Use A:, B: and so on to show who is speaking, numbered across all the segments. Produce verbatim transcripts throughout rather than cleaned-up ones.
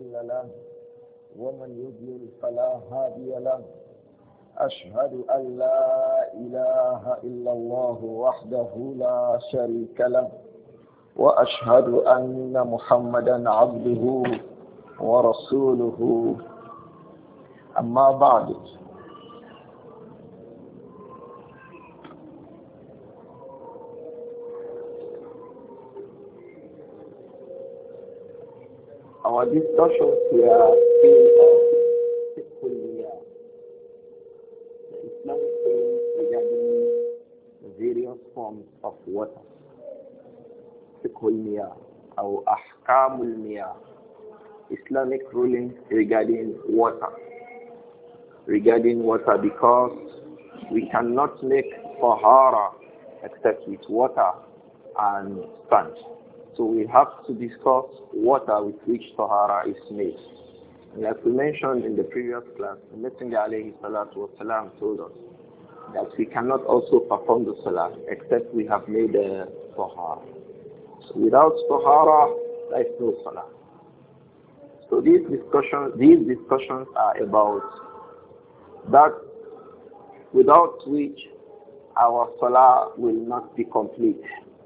A: مضل له ومن يضلل فلا هادي له. أشهد أن لا إله إلا الله وحده لا شريك له، وأشهد أن محمدا عبده ورسوله. أما بعد، our discussions here is on the Islamic things regarding the various forms of water. Or Ahkamul Miyah, Islamic rulings regarding water. Regarding water, because we cannot make tahara except with water and sand. So we have to discuss water with which tahara is made. And as we mentioned in the previous class, the Messenger alayhi salatu wasalam told us that we cannot also perform the salah except we have made a tahara. So without tahara, there is no salah. So these discussions, these discussions are about that without which our salah will not be complete.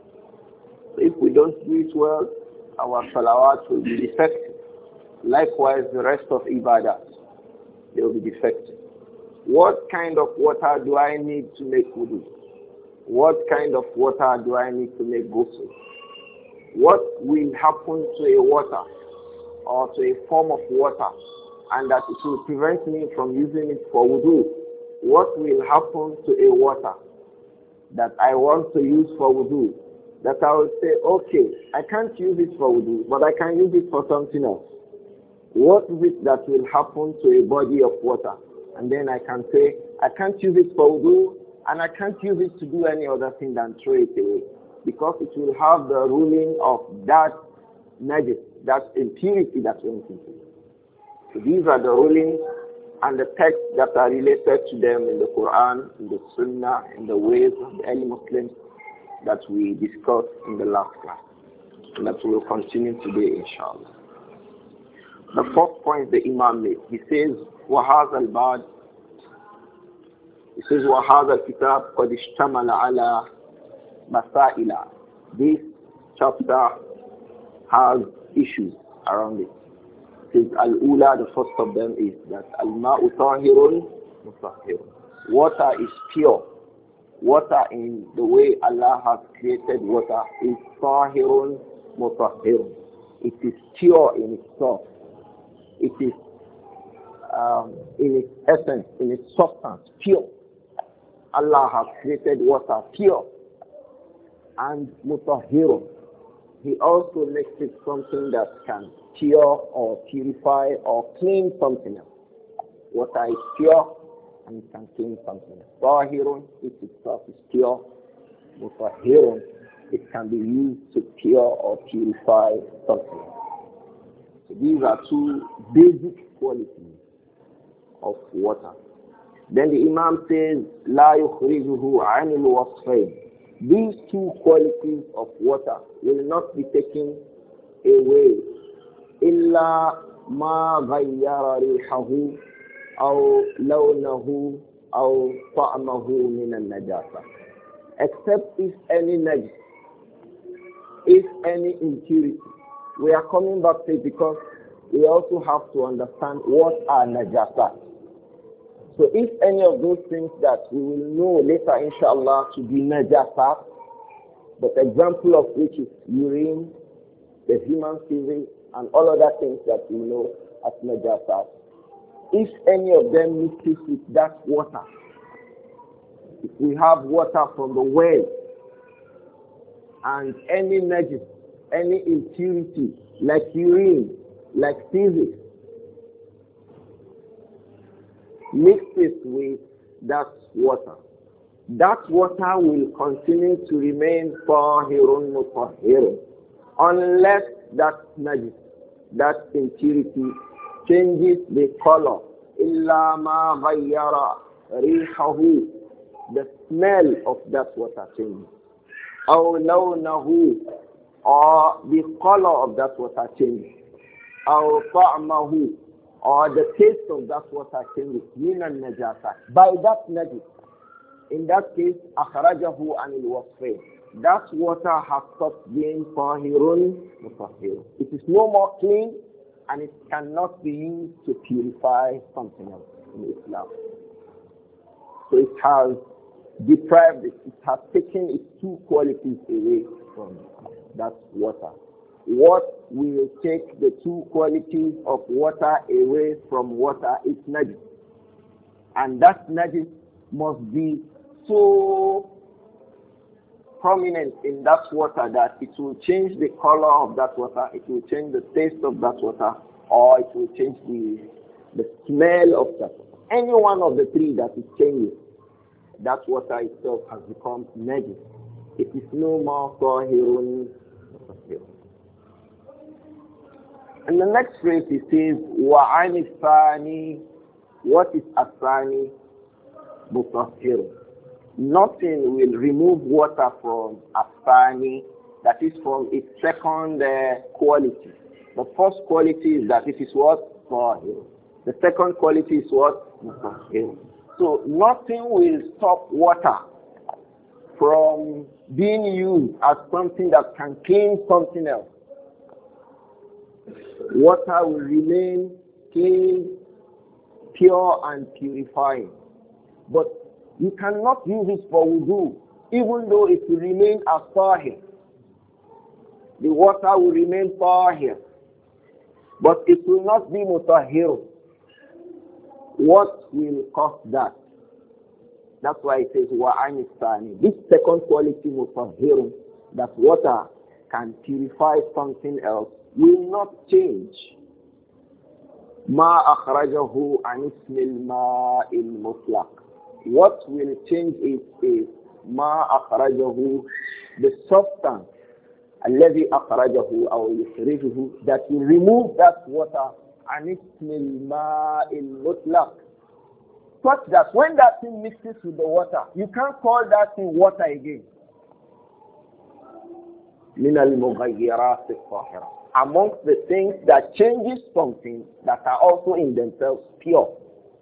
A: If we don't do it well, our salawat will be defective. Likewise, the rest of ibadah, they will be defective. What kind of water do I need to make wudu? What kind of water do I need to make ghusl? What will happen to a water or to a form of water and that it will prevent me from using it for wudu? What will happen to a water that I want to use for wudu? That I will say, okay, I can't use it for wudu, but I can use it for something else. What is it that will happen to a body of water? And then I can say, I can't use it for wudu, and I can't use it to do any other thing than throw it away. Because it will have the ruling of that najis, that impurity that went into it. So these are the rulings and the texts that are related to them in the Quran, in the Sunnah, in the ways of the early Muslims that we discussed in the last class. And that we will continue today, inshallah. The fourth point the Imam made, he says, وَهَذَا الْبَعْدِ He says, وَهَذَا الْكِتَابِ قَدْ اشْتَمَلَ عَلَى مَسَائِلَ This chapter has issues around it. It says, Al-Ula, the first of them is that Al-Ma'u tahirun mutahhirun. Water is pure. Water in the way Allah has created water is tahirun mutahhirun. It is pure in itself. It is um, in its essence, in its substance, pure. Allah has created water pure and mutahhirun. He also makes it something that can cure or purify or clean something else. Water is pure and it can clean something else. Tahirun, it itself is pure. Mutahhirun, it can be used to cure or purify something else. So these are two basic qualities of water. Then the Imam says, لا يخرجه عن الوصفين. These two qualities of water will not be taken away. إلا ما غير ريحه أو لونه أو طعمه من النجاسة. Except if any najis, if any impurity. We are coming back to it because we also have to understand what are najasat. So if any of those things that we will know later, inshallah, to be najasat, but example of which is urine, the human feces, and all other things that we know as najasat, if any of them mixes with that water, if we have water from the well, and any najis, any impurity, like urine, like feces, mixes with that water, that water will continue to remain tahirun mutahhirun unless that najis, that impurity changes the color. Illa ma ghayyara rihahu, the smell of that water changes. Aw lawnahu, or the color of that water changes. أو طعمه, or the taste of that water changes, من النجاسة, by that najis. In that case, أخرجه عن الوصفين. That water has stopped being طاهر مطهر. It is no more clean and it cannot be used to purify something else in Islam. So it has deprived it, it has taken its two qualities away from that water. What will take the two qualities of water away from water is najis. And that najis must be so prominent in that water that it will change the color of that water, it will change the taste of that water, or it will change the, the smell of that water. Any one of the three that it changes, that water itself has become najis. It is no more tahirun. And the next phrase it says, وَعَنِ الثَّانِي. What is asani? Mutahhirun. Nothing will remove water from asani, that is from its second uh, quality. The first quality is that it is what? Tahir. The second quality is what? Mutahhirun. So nothing will stop water from being used as something that can clean something else. Water will remain clean, pure and purifying. But you cannot use it for wudu, even though it will remain as tahir. The water will remain tahir, but it will not be mutahhir. What will cause that? That's why it says wa'an istani. This second quality mutahhir, that water can purify something else, will not change. Ma akhrajahu an ismil ma'il mutlaq. What will change it is ma akhrajahu, the substance, alladhi akhrajahu aw yukhrijuhu, that will remove that water an ismil ma'il mutlaq, such that when that thing mixes with the water, you can't call that thing water again. Min al-mughayyirat al-tahira. Amongst the things that changes something that are also in themselves pure.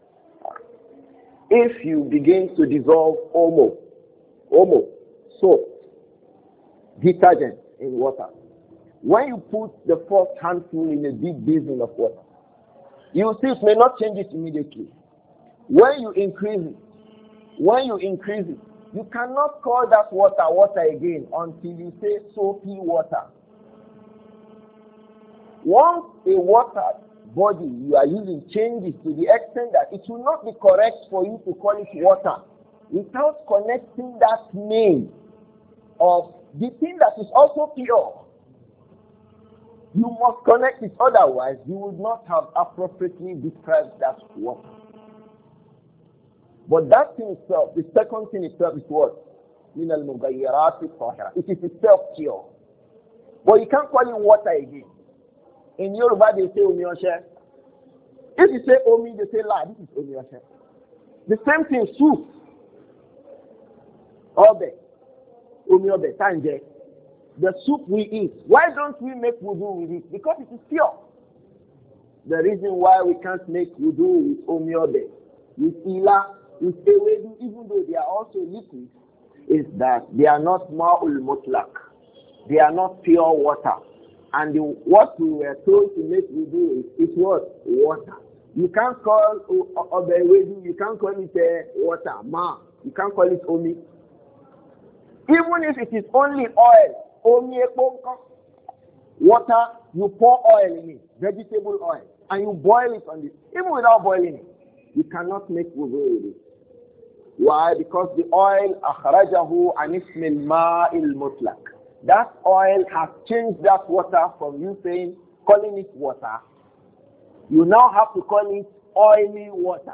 A: If you begin to dissolve omo, omo, soap, detergent in water, when you put the first handful in a big basin of water, you see it may not change it immediately. When you increase it, when you increase it, you cannot call that water water again until you say soapy water. Once a water body you are using changes to the extent that it will not be correct for you to call it water without connecting that name of the thing that is also pure. You must connect it, otherwise you would not have appropriately described that water. But that thing itself, the second thing itself is what? Min al-mughayyirat al-tahira. It is itself pure. But you can't call it water again. In Yoruba they say omi oshe. If you say omi, they say la, this is omi oshe. The same thing, soup. Obe. Omi obe, tanje. The soup we eat. Why don't we make wudu with it? Because it is pure. The reason why we can't make wudu with omi obe, with ila, with ewedu, even though they are also liquid, is that they are not ma'ul mutlaq. They are not pure water. And the, what we were told to make wudu is, is what? Water. You can't call obewedu, you can't call it uh, water, ma. You can't call it omi. Even if it is only oil, omi eponka, water, you pour oil in it, vegetable oil, and you boil it on it. Even without boiling it, you cannot make wudu with it. Why? Because the oil, akhrajahu an ismil ma'il mutlaq. That oil has changed that water from you saying, calling it water. You now have to call it oily water.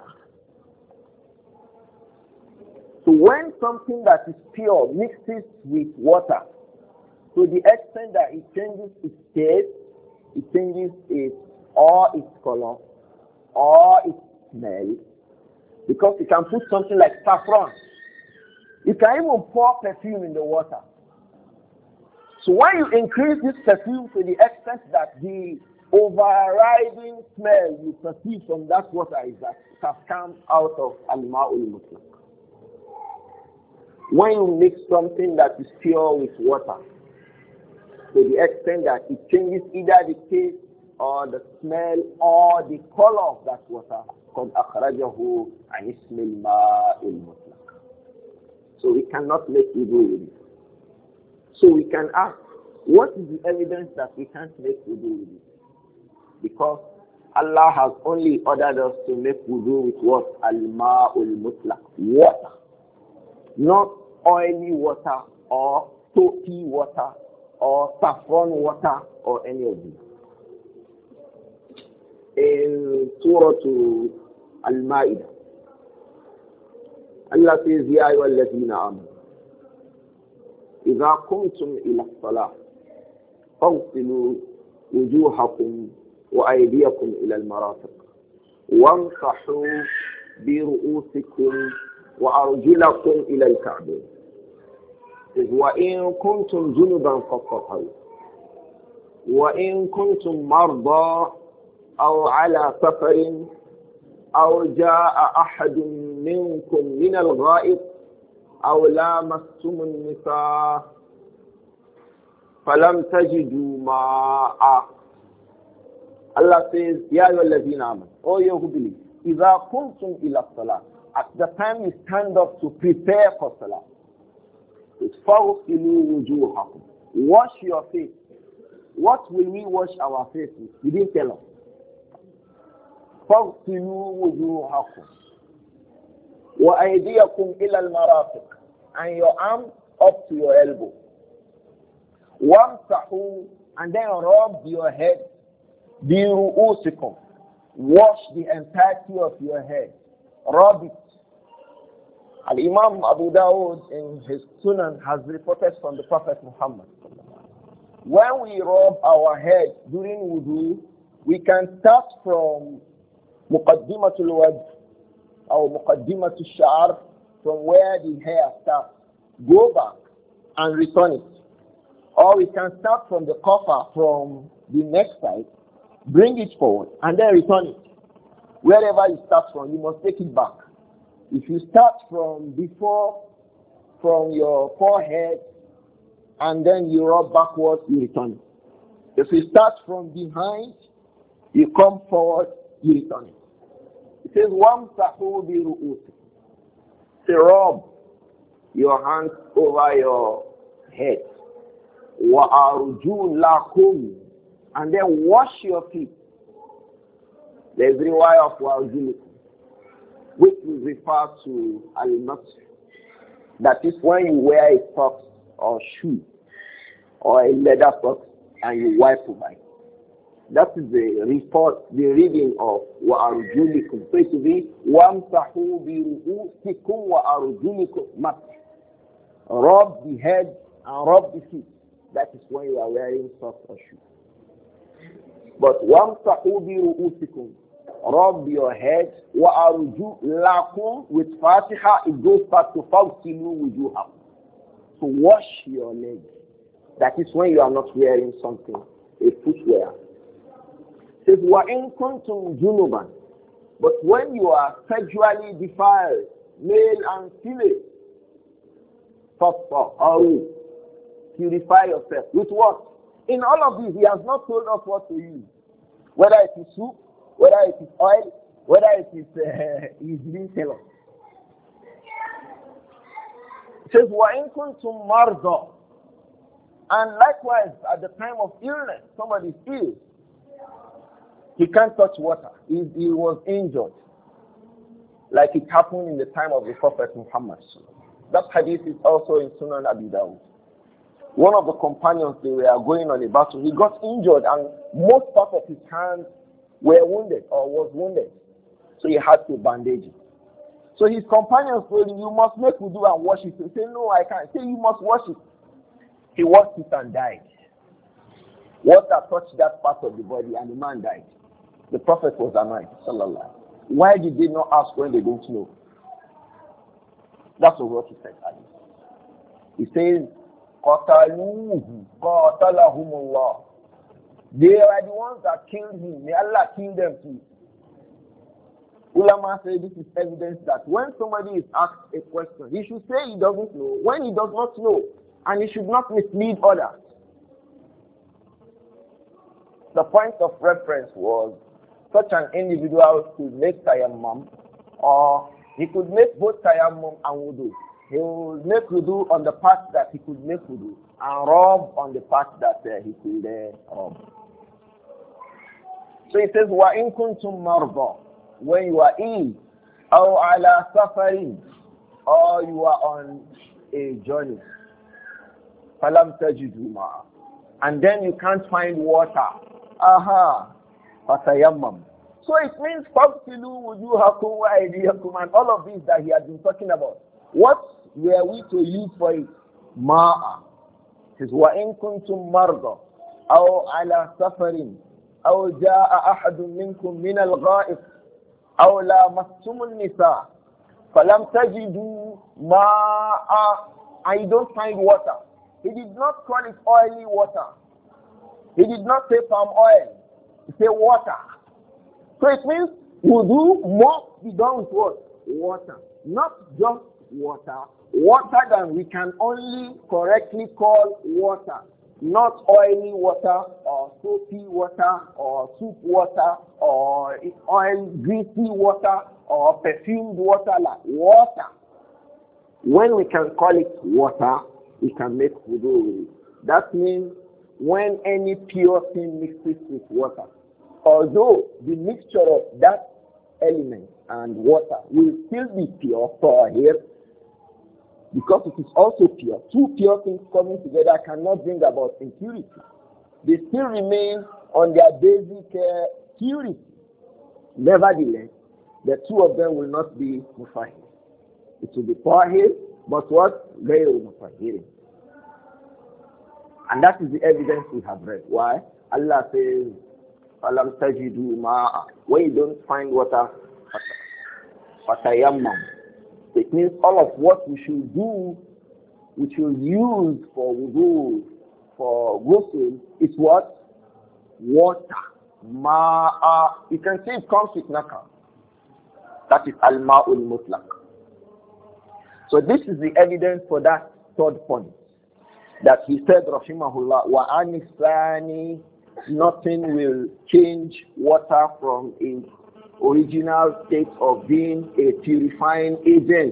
A: So when something that is pure mixes with water, to the extent that it changes its taste, it changes its, or its color, or its smell, because you can put something like saffron. You can even pour perfume in the water. So when you increase this perfume to the extent that the overriding smell you perceive from that water is that it has come out of al-ma'ul mutlaq. When you mix something that is pure with water, to the extent that it changes either the taste or the smell or the color of that water, قد أخرجه عن اسم الماء المطلق. So we cannot make wudu with it. So we can ask, what is the evidence that we can't make wudu with it? Because Allah has only ordered us to make wudu with what? Al-ma'ul mutlaq, water. Not oily water or soapy water or saffron water or any of these. In Surah Al-Ma'idah, Allah says, Ya ayyuhalladhina amanu, idha qumtum ila as-salah, faghsilu wujuhakum wa aydiyakum ila al-marafiq, wamsahu bi ru'usikum wa arjulakum ila al-ka'bayn. Wa in kuntum junuban fattaharu, wa in kuntum marda أو على سفر أو جاء أحد منكم من الغائط أو لامستم النساء فلم تجدوا ماء. Allah says, يا أيها الذين آمنوا, O you who believe, إذا قمتم إلى الصلاة, at the time you stand up to prepare for salah, فاغسلوا وجوهكم, wash your face. What will we wash our face with? He didn't tell us. فاغسلوا وجوهكم وأيديكم إلى المرافق, and your arms up to your elbow. وامسحوا, and then rub your head. برؤوسكم, wash the entirety of your head. Rub it. Al-Imam Abu Dawud in his Sunan has reported from the Prophet Muhammad, when we rub our head during wudu, we can start from Muqaddimatul Wajh or Muqaddimatul Sha'r, from where the hair starts, go back and return it. Or we can start from the cover, from the next side, bring it forward, and then return it. Wherever you start from, you must take it back. If you start from before, from your forehead, and then you rub backwards, you return it. If you start from behind, you come forward, you return it. It says, وَامْسَحُوا بِرُؤُوسِكُمْ. Say, rub your hands over your head. وَأَرْجُلَكُمْ, and then wash your feet. There's the riwayah of وَأَرْجُلِكُمْ, which will refer to al-masr. That is when you wear a sock or shoe or a leather sock and you wipe it by. That is the report, the reading of وَأَرْجُلِكُمْ. So it will be وَامْسَحُوا بِرُؤُوسِكُمْ وَأَرْجُلِكُمْ masr. Rub the head and rub the feet. That is when you are wearing socks or shoes. But وَامْسَحُوا بِرُؤُوسِكُمْ, rub your head. وَأَرْجُلَكُمْ with Fatiha, it goes back to فَاغْسِلُوا وُجُوهَكُمْ. So wash your legs. That is when you are not wearing something, a footwear. It says, وَإِن كُنْتُمْ جُنُبًا, but when you are sexually defiled, male and female, فَطَّهَّرُوا, purify yourself. With what? In all of these, he has not told us what to use. Whether it is soup, whether it is oil, whether it is, uh, he didn't tell us. It says, وَإِن كُنْتُمْ مَرْضَى, and likewise, at the time of illness, somebody is ill. He can't touch water. He, he was injured. Like it happened in the time of the Prophet Muhammad. That hadith is also in Sunan Abi Dawud. One of the companions, they were going on a battle. He got injured and most part of his hands were wounded or was wounded. So he had to bandage it. So his companions told him, you must make wudu and wash it. He said, no, I can't. He said, you must wash it. He washed it and died. Water touched that part of the body and the man died. The Prophet was annoyed. Sallallahu. Why did they not ask when they don't know? That's what he said. He says, قَتَلُوهُ قَاتَلَهُمُ اللَّهُ. They are the ones that killed him. May Allah kill them too. Ulama say this is evidence that when somebody is asked a question, he should say he doesn't know when he does not know, and he should not mislead others. The point of reference was such an individual could make tayammum, or he could make both tayammum and wudu. He will make wudu on the part that he could make wudu, and rub on the part that uh, he could uh, rub. So it says, وَإِن كُنْتُم مَرْضَى, when you are ill, أَوْ عَلَى سَفَرٍ, or you are on a journey, فَلَمْ تَجِدُوا مَاءً, and then you can't find water. Aha, فَتَيَمَّمْ. So it means فَغْسِلُوا وُجُوهَكُمْ وَأَيْدِيَكُمْ, and all of these that he has been talking about. What were we to use for it? مَاءً. It says, وَإِن كُنْتُم مَرْضَى أَوْ عَلَى سَفَرٍ أَوْ جَاءَ أَحَدٌ مِّنكُم مِّنَ الْغَائِطِ أَوْ لَامَسْتُمُ النِّسَاءَ فَلَمْ تَجِدُوا مَاءً, and you don't find water. He did not call it oily water. He did not say palm oil. He said water. So it means wudu must be done with what? Water. Not just water. Water that we can only correctly call water. Not oily water or soapy water or soup water or oil greasy water or perfumed water, like water. When we can call it water, we can make wudu with it. That means when any pure thing mixes with water, although the mixture of that element and water will still be pure for here, because it is also pure. Two pure things coming together cannot bring about impurity. They still remain on their basic uh, purity. Nevertheless, the two of them will not be mufahir. It will be tahir, but what? Ghayru mufahir. And that is the evidence we have read. Why? Allah says, Alam tajidu ma'a. When you don't find water, fatayammam. It means all of what we should do, we should use for wudu, for ghusl, is what? Water. Ma'a. You can see it comes with nakar. That is al-ma'ul mutlaq. So this is the evidence for that third point. That he said, Rahimahullah, wa anisani, nothing will change water from its original state of being a purifying agent.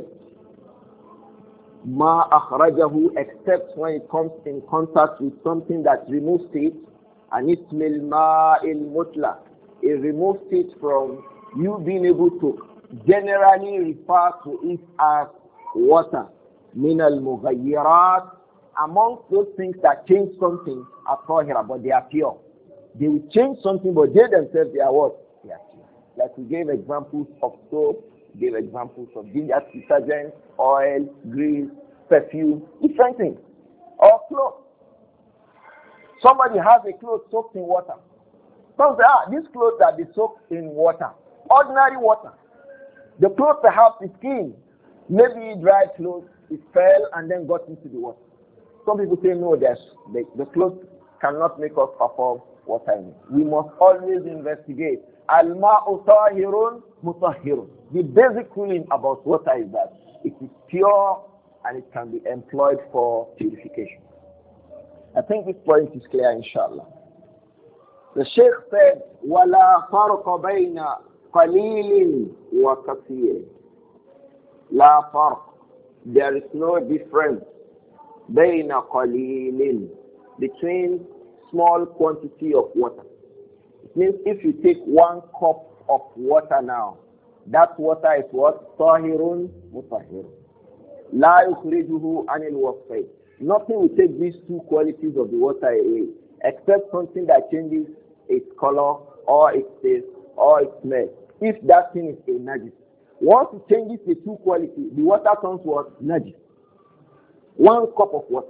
A: Ma akhrajahu, except when it comes in contact with something that removes it, and ismil ma'il mutlaq. It removes it from you being able to generally refer to it as water. Min al mughayyirat, amongst those things that change something are tahira, but they are pure. They will change something, but they themselves, they are what? They are pure. Like we gave examples of soap, we gave examples of ginger detergent, oil, grease, perfume, different things. Or clothes. Somebody has a cloth soaked in water. Some say, ah, this clothes that be soaked in water. Ordinary water. The clothes perhaps is clean. Maybe dry clothes, it fell and then got into the water. Some people say, no, the, the clothes cannot make us perform water in it. We must always investigate. Al-ma'u tahirun mutahhirun. The basic ruling about water is that it is pure and it can be employed for purification. I think this point is clear, inshallah. The Sheikh said, وَلَا فَرْقَ بَيْنَ قَلِيلٍ وَكَثِيرٍ. لَا فَرْقَ. There is no difference بَيْنَ قَلِيلٍ, between small quantity of water. It means if you take one cup of water now, that water is what? طَاهِرٌ مُطَهِّرٌ. لَا يُخْرِجُهُ عَنِ الْوَصْفَيْنِ. Nothing will take these two qualities of the water away, except something that changes its color, or its taste, or its smell. If that thing is a najis. Once it changes the two qualities, the water turns what? Najis. One cup of water.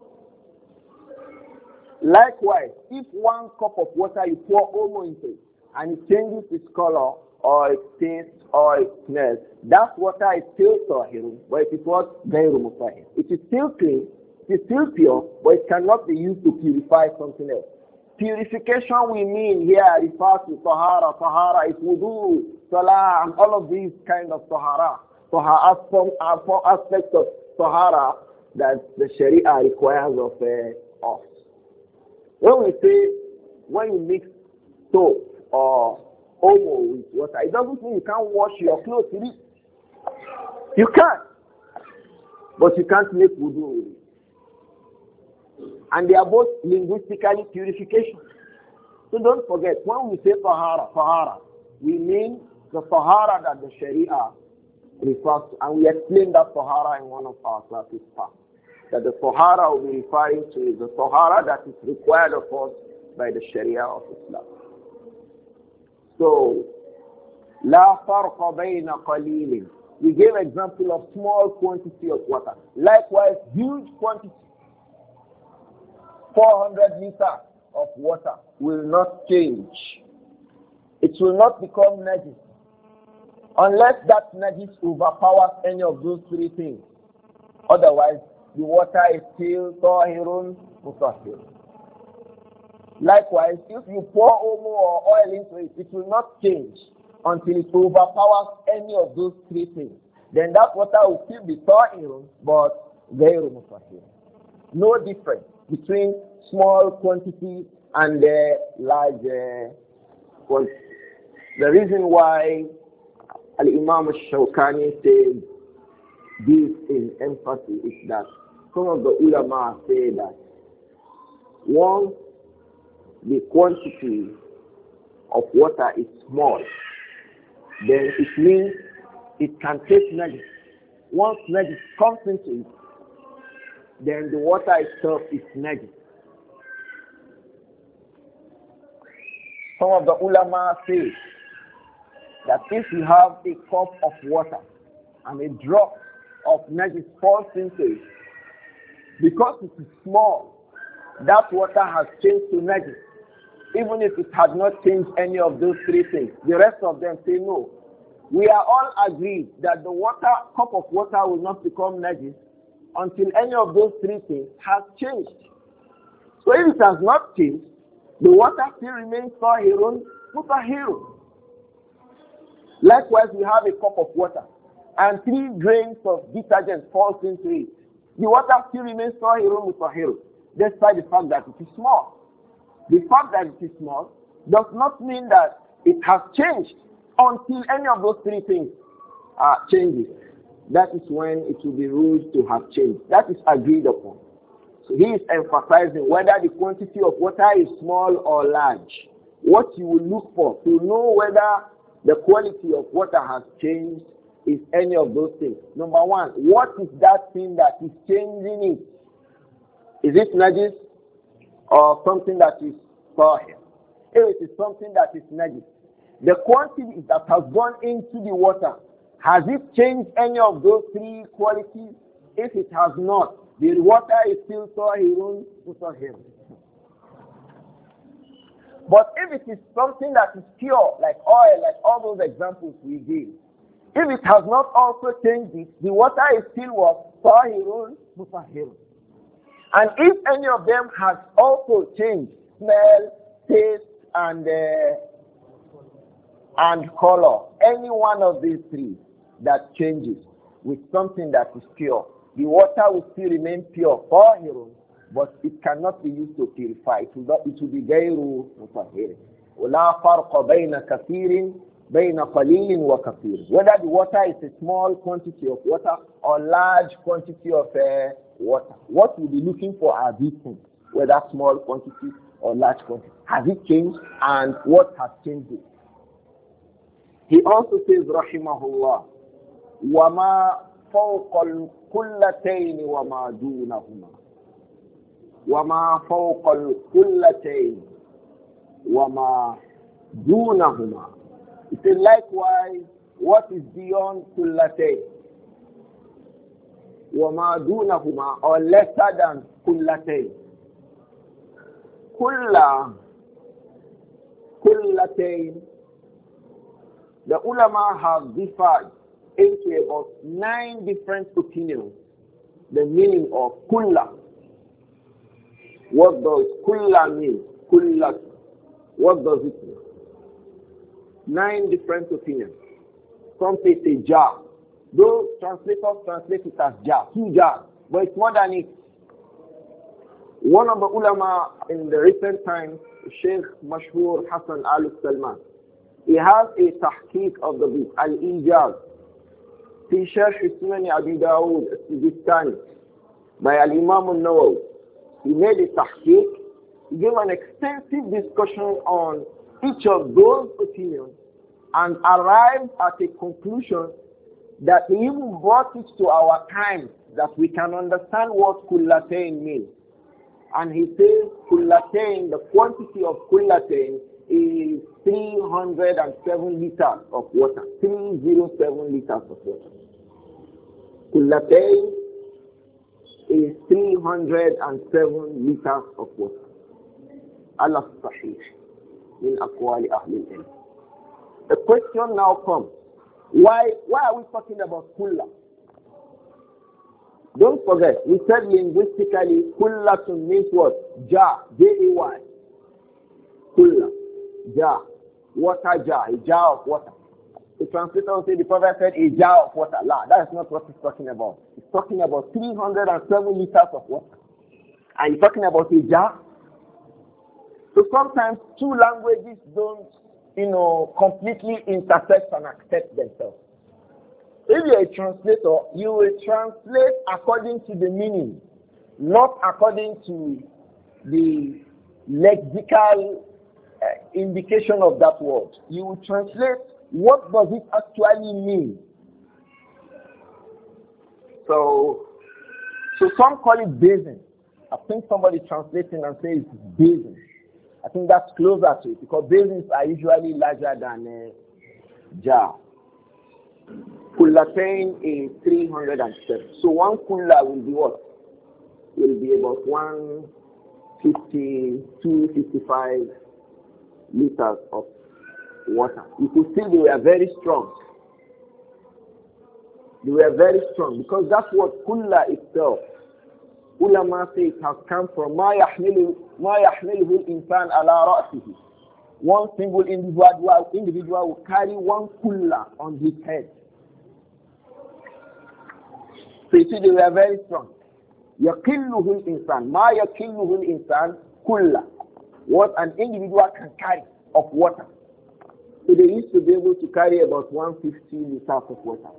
A: Likewise, if one cup of water you pour omo into it, and it changes its color, or its taste, or its smell, that water is still tahirun, but it is what? Ghayru mutahhir. It is still clean, it is still pure, but it cannot be used to purify something else. purification we mean here refers to tahara. Tahara is wudu, salah, and all of these kind of tahara. Tahara are some are four aspects of tahara that the Sharia requires of uh, us. When we say, when you mix soap or omo with water, it doesn't mean you can't wash your clothes with it. You can, but you can't make wudu with it. And they are both linguistically purification. So don't forget, when we say tahara, tahara, we mean the tahara that the Sharia refers to. And we explained that tahara in one of our classes past. That the tahara will be referring to is the tahara that is required of us by the Sharia of Islam. So, la farqa bayna qalilin. We gave example of small quantity of water. Likewise, huge quantity. four hundred liters of water will not change. It will not become najis unless that najis overpowers any of those three things. Otherwise, the water is still tahirun mutahhir. Likewise, if you pour omo or oil into it, it will not change until it overpowers any of those three things. Then that water will still be tahirun, but ghayru mutahhir. No difference between small quantity and uh, large uh, quantity. The reason why Al-Imam al-Shawkani says this in emphasis is that some of the ulama say that once the quantity of water is small, then it means it can take najis. Once najis comes into it, then the water itself is najis. Some of the ulama say that if you have a cup of water and a drop of najis falls into it, because it is small, that water has changed to najis. Even if it had not changed any of those three things, the rest of them say no. We are all agreed that the water, cup of water will not become najis until any of those three things has changed. So if it has not changed, the water still remains tahirun mutahhirun. Likewise, we have a cup of water and three grains of detergent falls into it. The water still remains tahirun mutahhirun, despite the fact that it is small. The fact that it is small does not mean that it has changed until any of those three things uh, changes. That is when it will be ruled to have changed. That is agreed upon. So he is emphasizing whether the quantity of water is small or large. What you will look for to know whether the quality of water has changed is any of those things. Number one, what is that thing that is changing it? Is it najis or something that is tahir? If it is something that is najis, the quantity that has gone into the water, has it changed any of those three qualities? If it has not, the water is still tahirun mutahhirun. But if it is something that is pure, like oil, like all those examples we gave, if it has not also changed it, the water is still what? Tahirun mutahhirun. And if any of them has also changed smell, taste, and uh, and color, any one of these three that changes with something that is pure, the water will still remain pure for tahirun, but it cannot be used to purify. It will, not, it will be ghayru mutahhir. وَلَا فَرْقَ بَيْنَ كَثِيرٍ بَيْنَ قَلِيلٍ وَكَثِيرٍ. Whether the water is a small quantity of water or large quantity of uh, water, what we'll be looking for are these things, whether small quantity or large quantity. Has it changed, and what has changed it? He also says, rahimahullah, وَمَا فَوْقَ الْقُلَّتَيْنِ وَمَا دُونَهُمَا. وَمَا فَوْقَ الْقُلَّتَيْنِ وَمَا دُونَهُمَا. He said, likewise, what is beyond kullatayn? وَمَا دُونَهُمَا, or lesser than kullatayn. Kulla, kullatayn, the ulama have differed into about nine different opinions. The meaning of kulla. What does kulla mean? kullat. What does it mean? Nine different opinions. Some say it's a jar. Those translators translate it as jar, two jars, but it's more than it. One of the ulama in the recent times, Sheikh Mashhur Hassan Al-Salman, he has a tahqiq of the book, Al-Ijaz, fi Sharh Sunan Abi Dawud Sijistani, by Al-Imam Al-Nawawi. He made a tahqiq. He gave an extensive discussion on each of those opinions and arrived at a conclusion that he even brought it to our time that we can understand what kullatain means. And he says kullatain, the quantity of kullatain is three hundred seven liters of water. three hundred seven liters of water. Kullatain is three hundred seven liters of water. Allah Sahih min aqwali ahli al-ilm. The question now comes, why why are we talking about kulla? Don't forget, we said linguistically, kullatun means what? Jar, J A Y. Kulla, jar, water jar, a jar of water. The translator will say the Prophet said a jar of water. La, that is not what he's talking about. He's talking about three hundred seven liters of water. And he's talking about a jar. So sometimes two languages don't, you know, completely intersect and accept themselves. If you're a translator, you will translate according to the meaning, not according to the lexical uh, indication of that word. You will translate what does it actually mean. So, so some call it basin. I think somebody translating and says it's basin. I think that's closer to it because basins are usually larger than a jar. Kullatain is three hundred seven. So one kulla will be what? Will be about one fifty, two fifty-five liters of water. You could see they were very strong. They were very strong because that's what kulla itself. Ulama say it has come from ma yahmilu ma yahmiluhu al-insan ala ra'sihi. One single individual individual will carry one kulla on his head. So you see they were very strong. Yaqilluhu al-insan ma yaqilluhu al-insan kulla. What an individual can carry of water. So they used to be able to carry about one hundred fifty liters of water.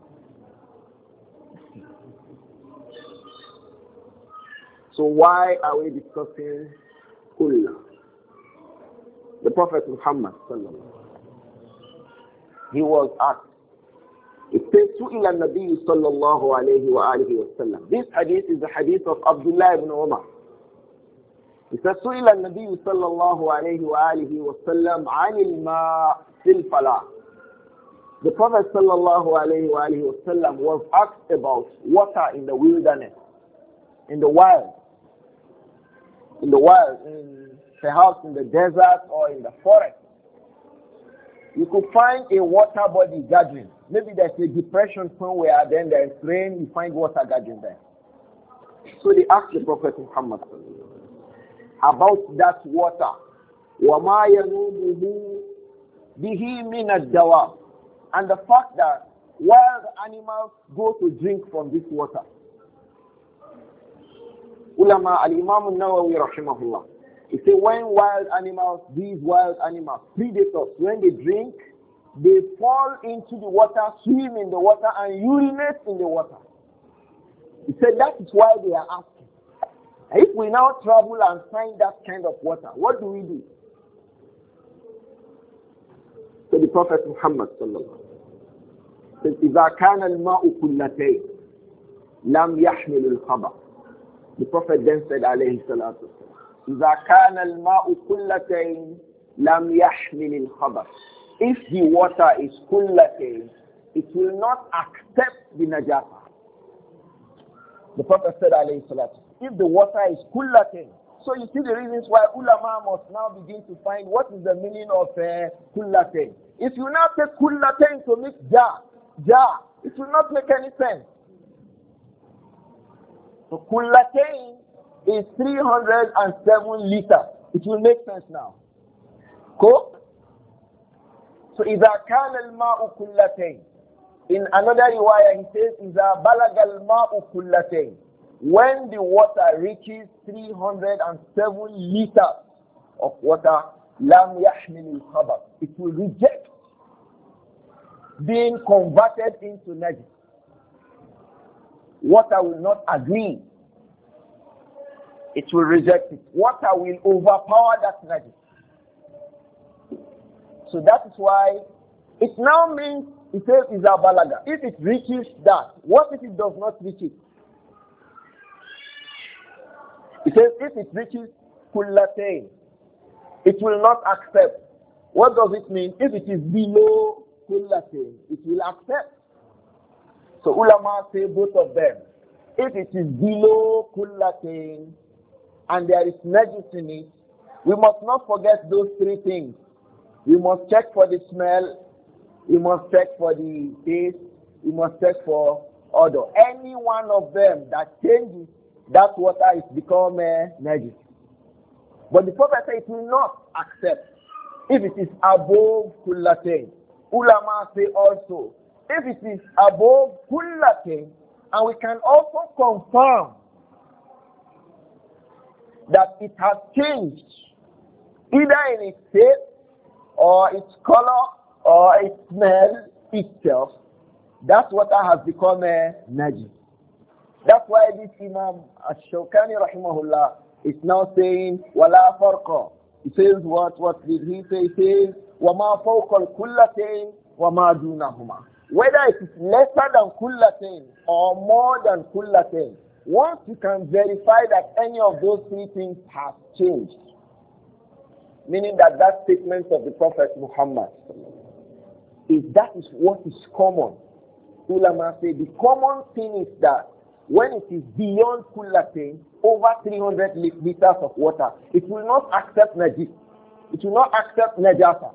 A: So why are we discussing kulla? The Prophet Muhammad sallallahu he was asked. It says, "Su'ila an-Nabiy sallallahu alayhi wa alihi wa sallam." This hadith is the hadith of Abdullah ibn Umar. It says, "Su'ila an-Nabiy sallallahu alayhi wa alihi wa sallam 'anil ma' fil falah." The Prophet sallallahu alayhi wa alihi wa sallam was asked about water in the wilderness, in the wild. In the wild, in, perhaps in the desert or in the forest. You could find a water body gathering. Maybe there's a depression somewhere, then there's rain, you find water gathering there. So they asked the Prophet Muhammad about that water. وَمَا يَنُوبُهُ بِهِ مِنَ الدَّوَابِ. And the fact that wild animals go to drink from this water. Ulama al-Imam al-Nawawi rahimahullah. He said when wild animals, these wild animals, predators, when they drink, they fall into the water, swim in the water, and urinate in the water. He said that is why they are asking. If we now travel and find that kind of water, what do we do? So the Prophet Muhammad sallallahu alaihi wasallam says, إِذَا كَانَ الْمَاءُ كُلَّتَيْنِ لَمْ يَحْمِلُ الْخَبَرِ. The Prophet then said, alayhi salatu wasalam, إِذَا كَانَ الْمَاءُ كُلَّتَيْنِ لَمْ يَحْمِلِ الْخَبَرِ. If the water is kullatain, it will not accept the najasa. The Prophet said, alayhi salatu, if the water is kullatain, so you see the reasons why ulama must now begin to find what is the meaning of uh, kullatain. If you now take kullatain to make jar, jar, it will not make any sense. So kullatain is three hundred seven liters. It will make sense now. Cool? So إذا كان الماء كلتين. In another riwayah he says إذا بلغ الماء كلتين. When the water reaches three hundred seven liters of water, لم يحمل الخبر. It will reject being converted into najis. Water will not agree. It will reject it. Water will overpower that najis. So that is why it now means, it says is a balaga. If it reaches that, what if it does not reach it? It says if it reaches kullatain, it will not accept. What does it mean? If it is below kullatain, it will accept. So ulama say both of them. If it is below kullatain and there is najis in it, we must not forget those three things. We must check for the smell, we must check for the taste, we must check for odor. Any one of them that changes, that water is become uh, najis. But the Prophet said it will not accept if it is above kullatain. Ulama say also, if it is above kullatain, and we can also confirm that it has changed, either in its shape, or its color, or its smell itself, that water has become a najis. That's why this Imam Ash-Shawkani rahimahullah is now saying, wala farqa. He says what? What did he say? He says, wama fawqa al-kullatayn, wama dunahuma. Whether it is lesser than kullatayn or more than kullatayn, once you can verify that any of those three things have changed, meaning that that statement of the Prophet Muhammad, is that is what is common. Ulama say the common thing is that when it is beyond kullatain, over three hundred liters of water, it will not accept najis. It will not accept najasa.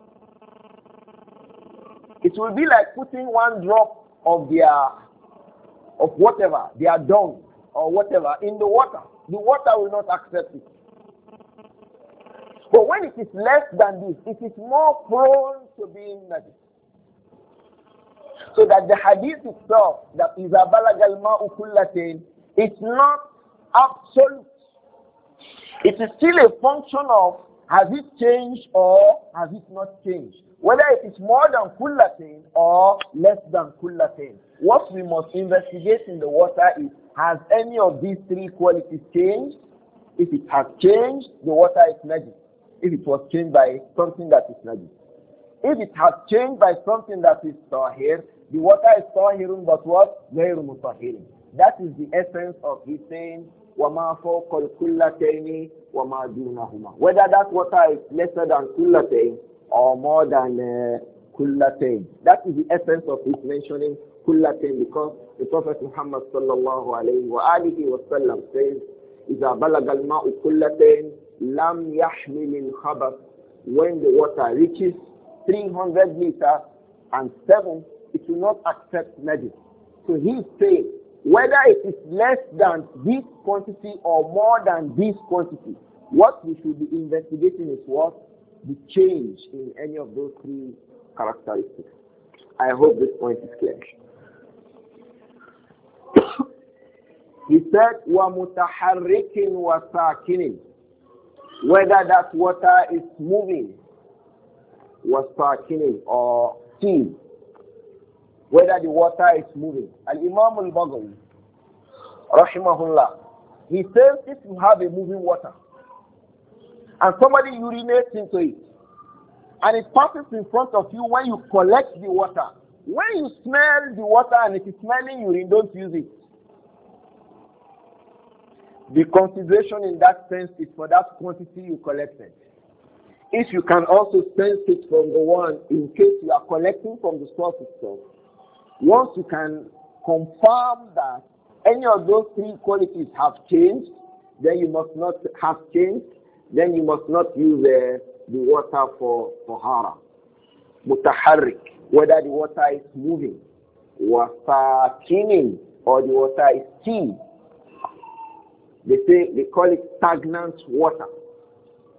A: It will be like putting one drop of their, of whatever, their dung or whatever in the water. The water will not accept it. But when it is less than this, it is more prone to being najis. So that the hadith itself, that is a balagal ma'u kullatain, it's not absolute. It is still a function of has it changed or has it not changed. Whether it is more than kullatain or less than kullatain. What we must investigate in the water is, has any of these three qualities changed? If it has changed, the water is najis. If it was changed by something that is najis. If it has changed by something that is tahir, the water is tahirun, but what? Ghayru mutahhirin. That is the essence of his saying, وَمَا فَوْقَ الْكُلَّتَيْنِ وَمَا دُونَهُمَا. Whether that water is lesser than kullatain or more than uh, kullatain. That is the essence of his mentioning kullatain, because the Prophet Muhammad sallallahu alayhi wa alihi wa sallam says, إِذَا بَلَغَ الْمَاءُ كُلَّتَيْنِ لَمْ يَحْمِلِ الْخَبَثِ. When the water reaches three hundred liters and seven, it will not accept najis. So he is saying, whether it is less than this quantity or more than this quantity, what we should be investigating is what? The change in any of those three characteristics. I hope this point is clear. He said, وَمُتَحَرِّكٍ وَسَاكِنٍ. Whether that water is moving, وَسَاكِنٍ, or still. Whether the water is moving. Al-Imam al-Baghawi, rahimahullah, he says if you have a moving water and somebody urinates into it and it passes in front of you when you collect the water, when you smell the water and it is smelling urine, don't use it. The consideration in that sense is for that quantity you collected. If you can also sense it from the one in case you are collecting from the source itself, once you can confirm that any of those three qualities have changed, then you must not have changed, then you must not use uh, the water for tahara. Mutaharrik, whether the water is moving, wasakinin, or the water is still. They say, they call it stagnant water.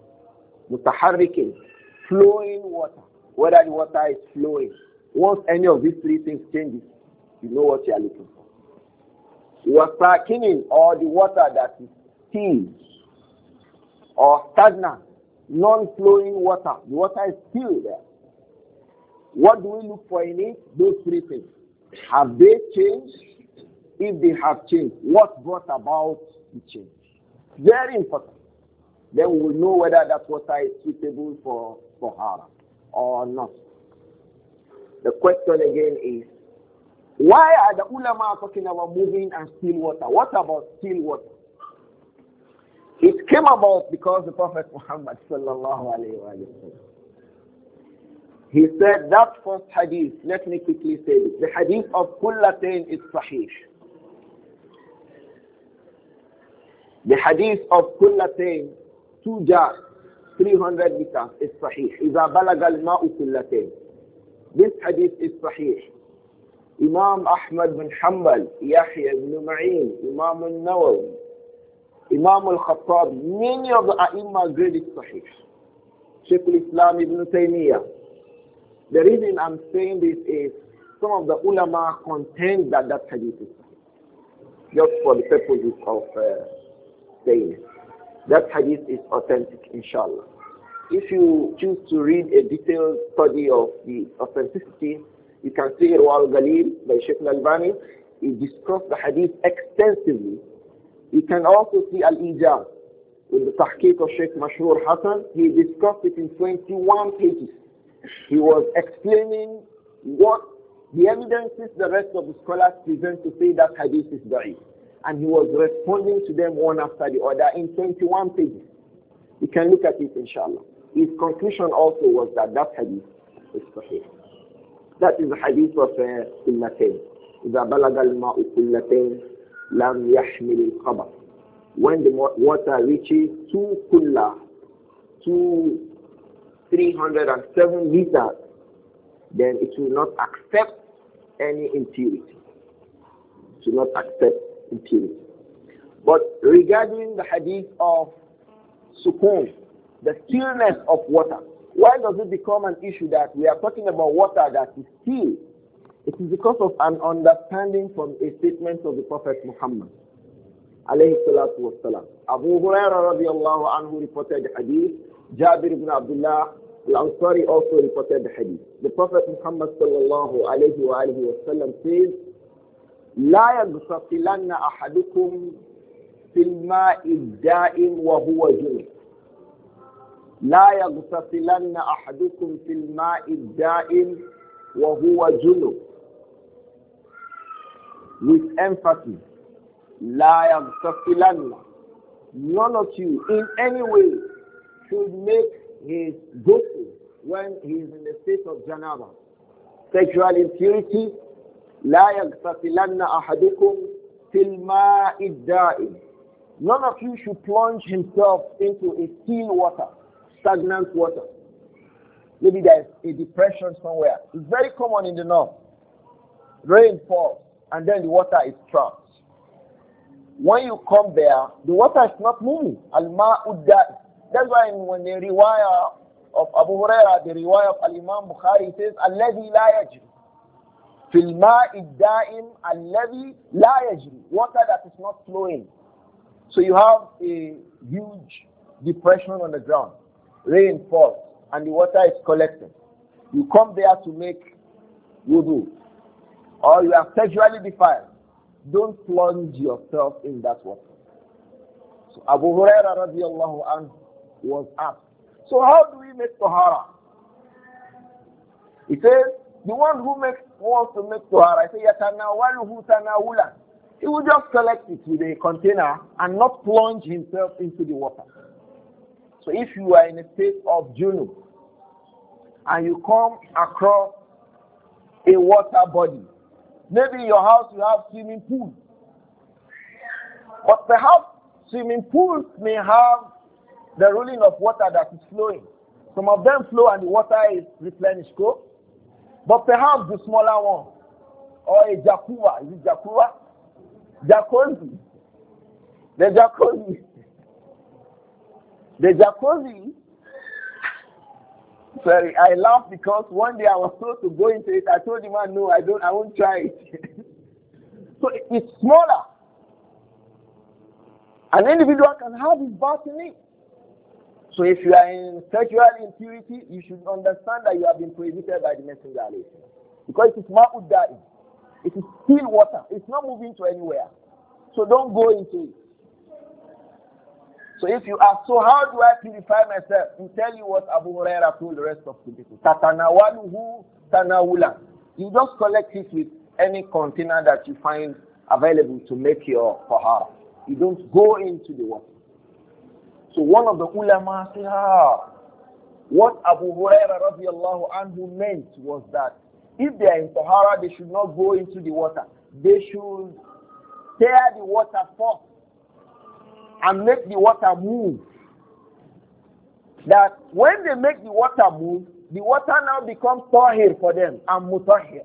A: mutaharrikin, flowing water, whether the water is flowing. Once any of these three things changes, you know what you are looking for. Wasakinin, or the water that is still or stagnant, non-flowing water. The water is still there. What do we look for in it? Those three things. Have they changed? If they have changed, what brought about the change? Very important. Then we will know whether that water is suitable for tahara or not. The question again is, why are the ulama talking about moving and still water? What about still water? It came about because the Prophet Muhammad sallallahu alayhi wa sallam, he said that first hadith, let me quickly say this. The hadith of Kullatain is sahih. The hadith of Kullatain, two jars, three hundred liters, is sahih. إِذَا بَلَغَ الْمَاءُ كُلَّتَيْنِ. This hadith is sahih. Imam Ahmad bin Hanbal, Yahya ibn Ma'in, Imam al-Nawawi, Imam al-Khattab, many of the A'imma graded sahih. Shaykh al-Islam ibn Taymiyyah. The reason I'm saying this is some of the ulama contend that that hadith is sahih. Just for the purposes of uh, saying it. That hadith is authentic, inshallah. If you choose to read a detailed study of the authenticity, you can see Irwa al-Ghalil by Shaykh al-Albani. He discussed the hadith extensively. You can also see Al-Ijaz with the Tahqiq of Shaykh Mashhur Hassan. He discussed it in twenty-one pages. He was explaining what the evidences the rest of the scholars present to say that hadith is da'if. And he was responding to them one after the other in twenty-one pages. You can look at it, inshallah. His conclusion also was that that hadith is sahih. That is the hadith of Kullatain. إِذَا بَلَغَ الْمَاءُ كُلَّتَيْنِ لَمْ يَحْمِلِ الْخَبَرِ. When the water reaches two kulla, two three hundred seven liters, then it will not accept any impurity. It will not accept impurity. But regarding the hadith of sukun, the stillness of water, why does it become an issue that we are talking about water that is still? It is because of an understanding from a statement of the Prophet Muhammad alayhi salatu wasalam. Abu Hurairah radiallahu anhu reported the hadith. Jabir ibn Abdullah al-Ansari also reported the hadith. The Prophet Muhammad sallallahu alayhi wa alihi wa sallam says, لا يغتسلن أحدكم في الماء الدائم وهو جنب. لا يغتسلن أحدكم في الماء الدائم وهو جنب. With emphasis, لا يغتسلن. None of you in any way should make his ghusl when he is in the state of janaba, sexual impurity. لا يغتسلن أحدكم في الماء الدائم. None of you should plunge himself into a still water, stagnant water. Maybe there is a depression somewhere. It's very common in the north. Rain falls and then the water is trapped. When you come there, the water is not moving. Al-ma'ud da'i. That's why when the riwayah of Abu Hurairah, the riwayah of Al-Imam Bukhari says, الَّذِي لَا يَجْرِ فِي الْمَاءِ الدَّائِمِ الَّذِي لَا يَجْرِ. Water that is not flowing. So you have a huge depression on the ground. Rain falls and the water is collected. You come there to make wudu, or you are sexually defiled. Don't plunge yourself in that water. So Abu Hurairah radiallahu anhu was asked, so how do we make tahara? He says, the one who makes wants to make tahara, I say, yatanawaluhu tanawulan. He will just collect it with a container and not plunge himself into the water. So if you are in a state of junub and you come across a water body, maybe in your house you have swimming pool, but perhaps swimming pools may have the ruling of water that is flowing. Some of them flow and the water is replenished, but perhaps the smaller one, or a jacuzzi, is it jacuzzi? Jacuzzi. The jacuzzi. The jacuzzi Sorry, I laugh because one day I was told to go into it. I told the man, no, I don't, I won't try it. So it- it's smaller. An individual can have his bath in it. So if you are in sexual impurity, you should understand that you have been prohibited by the Messenger. Because it is ma'udda'i. It is still water. It's not moving to anywhere. So don't go into it. So if you ask, so how do I purify myself? I'll tell you what Abu Huraira told the rest of the people. Tatanawaluhu tanawulan. You just collect it with any container that you find available to make your tahara. You don't go into the water. So one of the ulama said, ah, what Abu Huraira radiallahu anhu meant was that if they are in tahara, they should not go into the water. They should tear the water first and make the water move. That when they make the water move, the water now becomes tahir for them and mutahhir.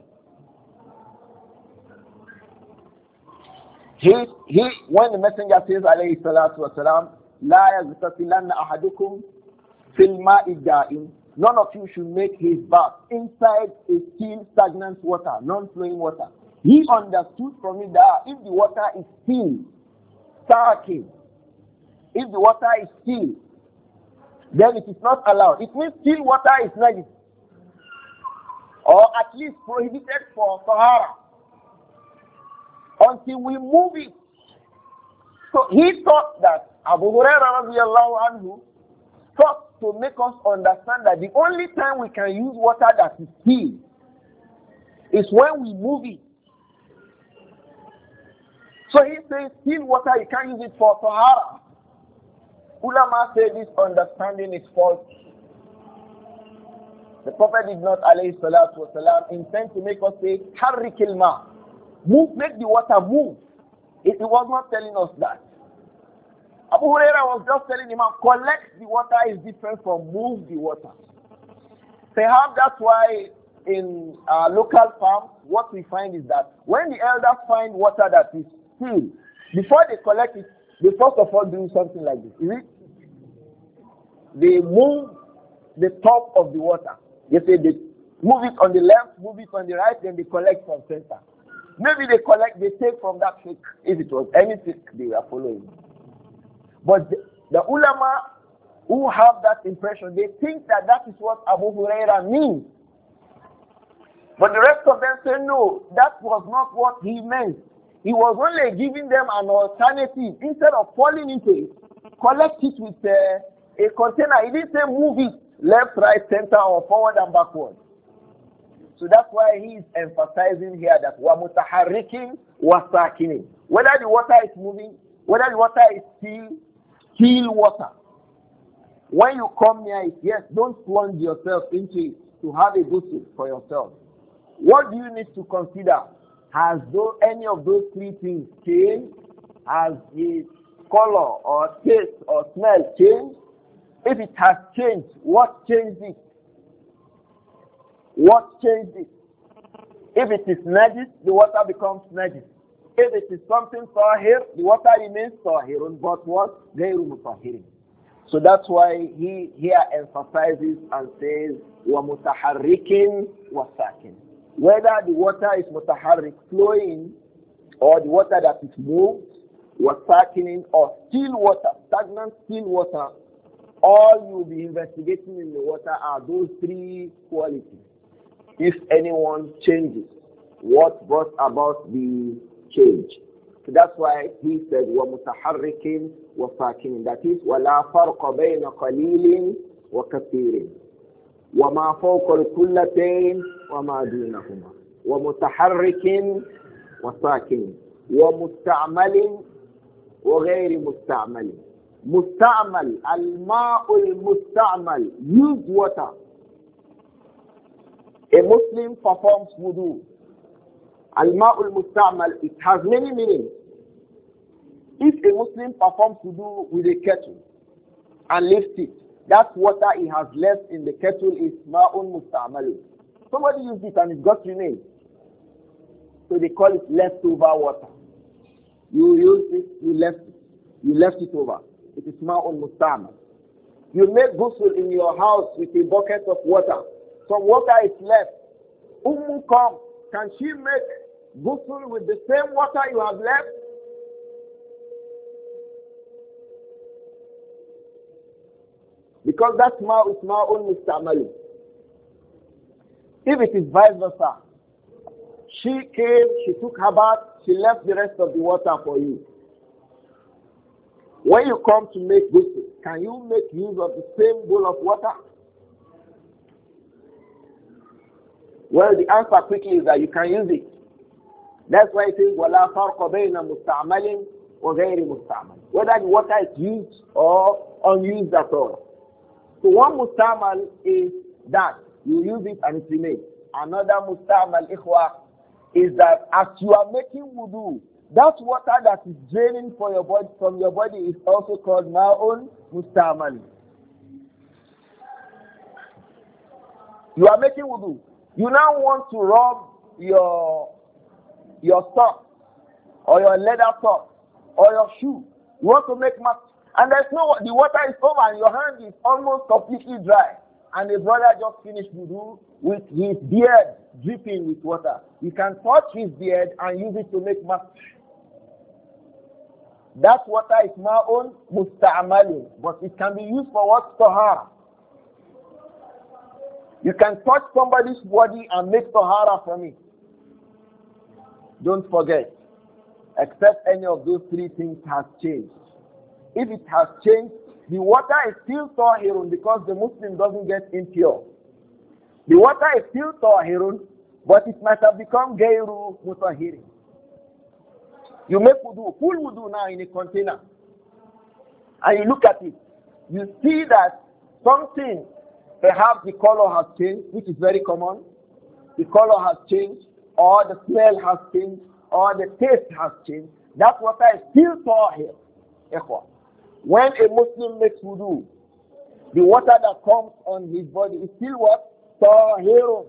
A: He, he, when the messenger says, alayhi salatu wasalam, la yaztasilanna ahadukum fil ma'i da'im, none of you should make his bath inside a still stagnant water, non-flowing water. He understood from it that if the water is still, starking, if the water is still, then it is not allowed. It means still water is najis, or at least prohibited for tahara, until we move it. So he thought that Abu Hurairah radiallahu anhu thought to make us understand that the only time we can use water that is still is when we move it. So he says still water, you can't use it for tahara. Ulama say this understanding is false. The Prophet did not, alayhi salatu wasalam, intend to make us say, harrikil ma. Move, make the water move. It, it was not telling us that. Abu Huraira was just telling him, collect the water is different from move the water. Perhaps that's why in our local farms, what we find is that when the elders find water that is still, before they collect it, they first of all do something like this. Is it? They move the top of the water. They say they move it on the left, move it on the right, then they collect from center. Maybe they collect, they take from that fiqh, if it was any fiqh they were following. But the, the ulama who have that impression, they think that that is what Abu Huraira means. But the rest of them say, no, that was not what he meant. He was only giving them an alternative. Instead of falling into it, collect it with uh, a container. He didn't say move it left, right, center, or forward and backward. So that's why he is emphasizing here that wa mutaharrikin wa sakinin. Whether the water is moving, whether the water is still, still water. When you come near it, yes, don't plunge yourself into it to have a ghusl for yourself. What do you need to consider? Has though any of those three things changed? Has its color or taste or smell changed? If it has changed, what changed it? What changed it? If it is najis, the water becomes najis. If it is something tahir, the water remains tahirun, but what? Gayru mutahirin. So that's why he here emphasizes and says, wa mutaharrikin wa sakin. Whether the water is mutaharrik, flowing, or the water that is moved, wa sakinin, or still water, stagnant still water, all you will be investigating in the water are those three qualities. If anyone changes, what brought about the change? So that's why he said, وَمُتَحَرِّكٍ وَسَاكِنٍ. That is, وَلَا فَرْقَ بَيْنَ قَلِيلٍ وَكَثِيرٍ وَمَا فَوْقَ الْكُلَّتَيْنِ وَمَا دُونَهُمَا وَمُتَحَرِّكٍ وَسَاكِنٍ وَمُسْتَعْمَلٍ وَغَيْرِ مُسْتَعْمَلٍ. Musta'mal, al-ma'ul musta'mal, used water. A Muslim performs wudu. Al-ma'ul musta'mal, it has many meanings. If a Muslim performs wudu with a kettle and lifts it, that water he has left in the kettle is ma'un musta'mal. Somebody used it and it got remained. So they call it leftover water. You used it, you left it. You left it over. It is ma'un musta'mal. You make ghusl in your house with a bucket of water. Some water is left. Ummu come. Can she make ghusl with the same water you have left? Because that ma is ma'un mustamali. If it is vice versa, she came, she took her bath, she left the rest of the water for you. When you come to make ghusl, can you make use of the same bowl of water? Well, the answer quickly is that you can use it. That's why it says, وَلَا فَرْقَ بَيْنَ مُسْتَعْمَلٍ وَغَيْرِ مُسْتَعْمَلٍ. Whether the water is used or unused at all. So one mustamal is that you use it and it remains. Another mustamal, ikhwa, is that as you are making wudu, that water that is draining for your body, from your body is also called ma'un mustamal. You are making wudu. You now want to rub your your sock or your leather sock or your shoe. You want to make mask. And there's no, the water is over and your hand is almost completely dry. And the brother just finished wudu with his beard dripping with water. You can touch his beard and use it to make mask. That water is ma'un musta'amalun, but it can be used for what? Tahara. You can touch somebody's body and make tahara from it. Don't forget, except any of those three things has changed. If it has changed, the water is still tahirun because the Muslim doesn't get impure. The water is still tahirun, but it might have become gairu mutahirin. You make wudu, full wudu now in a container, and you look at it. You see that something, perhaps the color has changed, which is very common. The color has changed, or the smell has changed, or the taste has changed. That water is still tahir. When a Muslim makes wudu, the water that comes on his body is still what? Tahirun.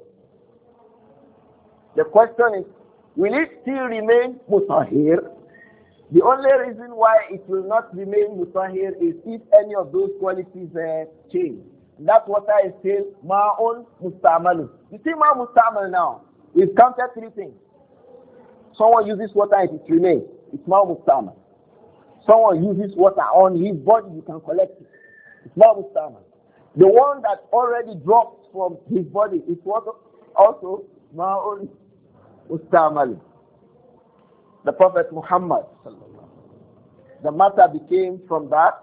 A: The question is, will it still remain mutahhir? The only reason why it will not remain mutahhir is if any of those qualities uh, change. That water is still ma'un musta'malun. You see ma musta'mal now. We've counted three things. Someone uses water and it remains. It's ma musta'mal. Someone uses water on his body, you can collect it. It's ma musta'mal. The one that already drops from his body is what? Also ma'un musta'mal. The Prophet Muhammad, the matter became from that.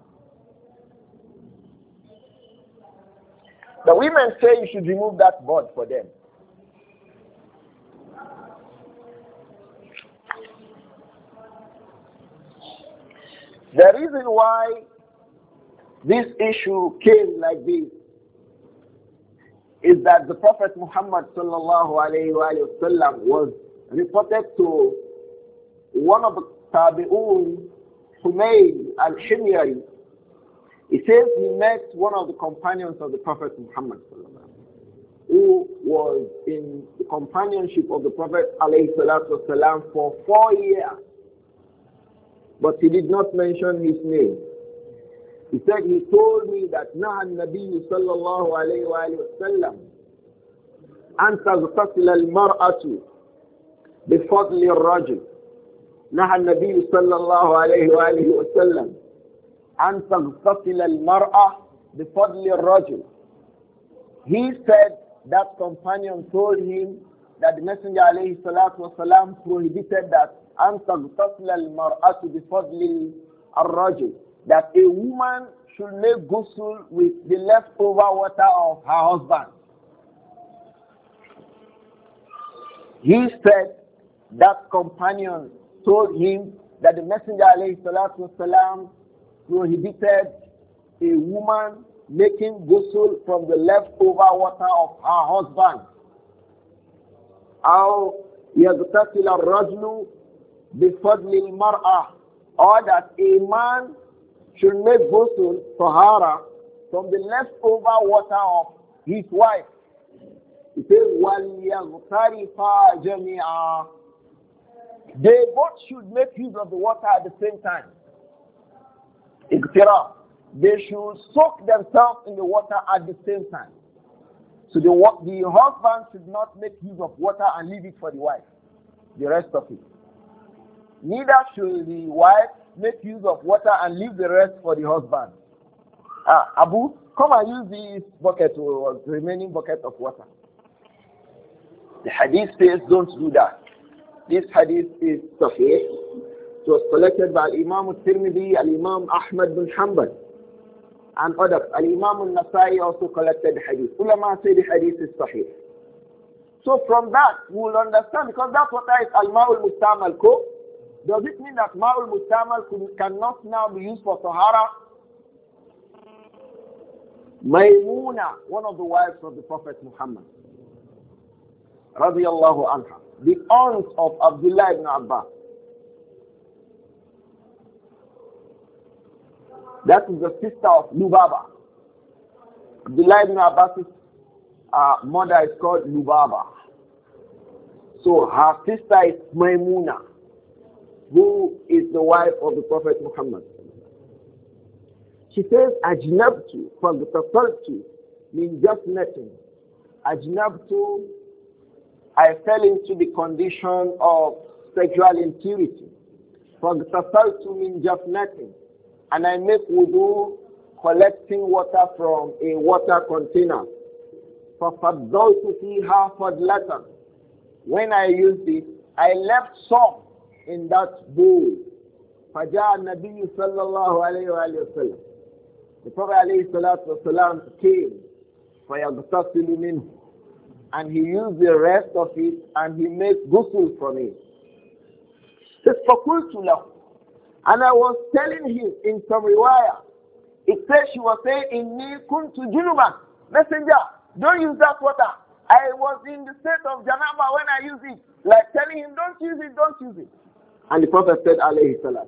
A: The women say you should remove that board for them. The reason why this issue came like this is that the Prophet Muhammad sallallahu alayhi wa sallam was reported to one of the Tabi'un, Humayd al-Himyari. He says he met one of the companions of the Prophet Muhammad who was in the companionship of the Prophet alayhi salatu wasalam for four years. But he did not mention his name. He said, he told me that Naha Nabi sallallahu alayhi wa sallam an taghtasil al-mar'atu bifadli al-rajul. Naha Nabi sallallahu alayhi wa sallam an taghtasil al-mar'a bifadli al-rajul. He said that companion told him that the Messenger alayhi salatu wa salam prohibited that أن تغتسل المرأة بفضل الرجل, that a woman should make ghusl with the leftover water of her husband. He said that companion told him that the Messenger alayhi salatu wasalam prohibited a woman making ghusl from the leftover water of her husband. أو يغتسل الرجل بفضل المرأة, or that a man should make ghusl tahara from the leftover water of his wife. It says وَلْيَغْتَرِفَا جَمِيعًا. They both should make use of the water at the same time. Iqtiraf. they should soak themselves in the water at the same time. So the, the husband should not make use of water and leave it for the wife, the rest of it. Neither should the wife make use of water and leave the rest for the husband. Ah, Abu, come and use this bucket or the remaining bucket of water. The hadith says don't do that. This hadith is sahih. It was collected by Imam al-Tirmidhi, Al-Imam Ahmad bin Hanbal, and others. Al-Imam al-Nasai also collected the hadith. Ulama say the hadith is sahih. So from that, we will understand, because that water is al-ma'ul mustamal ko. Does it mean that ma'ul mustamal cannot now be used for tahara? Maymuna, one of the wives of the Prophet Muhammad, radiyallahu anha, the aunt of Abdullah ibn Abbas. That is the sister of Lubaba. Abdullah ibn Abbas' uh, mother is called Lubaba. So her sister is Maymuna, who is the wife of the Prophet Muhammad. She says, Ajnabtu, fagtasaltu, means just nothing. Ajnabtu, I fell into the condition of sexual impurity. Fagtasaltu means just nothing. And I make wudu collecting water from a water container. فَفَضَّلْتُ فِيهَا فَضْلَةً. When I used it, I left some in that bowl. فَجَاءَ النَّبِيُّ صَلَّى اللَّهُ عَلَيْهِ وَآلِهِ وَسَلَّمَ. The Prophet alayhi salatu wasalam came فَيَغْتَصِلُ مِنْهُ, and he used the rest of it and he made ghusl from it. Says فَقُلْتُ لَهُ, and I was telling him in some riwayah, it says she was saying, Inni kuntu junuban. Messenger, don't use that water. I was in the state of janaba when I used it. Like telling him, don't use it, don't use it. And the Prophet said, alayhi salam,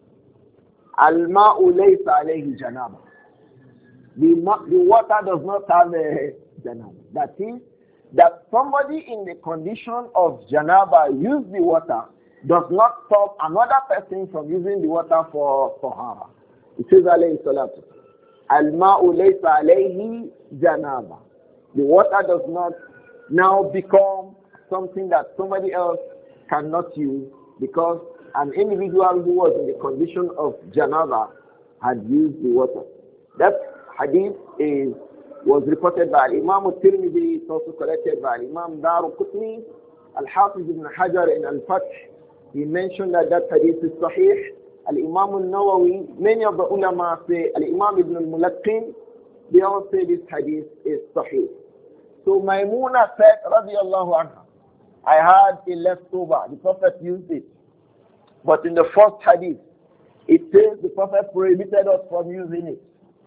A: Al-ma'u laysa alayhi janaba. The, the water does not have a janaba. That is, that somebody in the condition of janaba use the water does not stop another person from using the water for tahara. It says alayhi salatu, al-ma'u laysa alayhi janaba. The water does not now become something that somebody else cannot use because an individual who was in the condition of janaba had used the water. That hadith is was reported by Imam al-Tirmidhi. It's also collected by Imam Daruqutni, Al-Hafiz ibn Hajar in Al-Fath. He mentioned that that hadith is sahih. Al-Imam al-Nawawi, many of the ulama say, Al-Imam ibn al-Mulaqqin, they all say this hadith is sahih. So Maymuna said, radiyallahu anha, I had a leftover. The Prophet used it. But in the first hadith, it says the Prophet prohibited us from using it.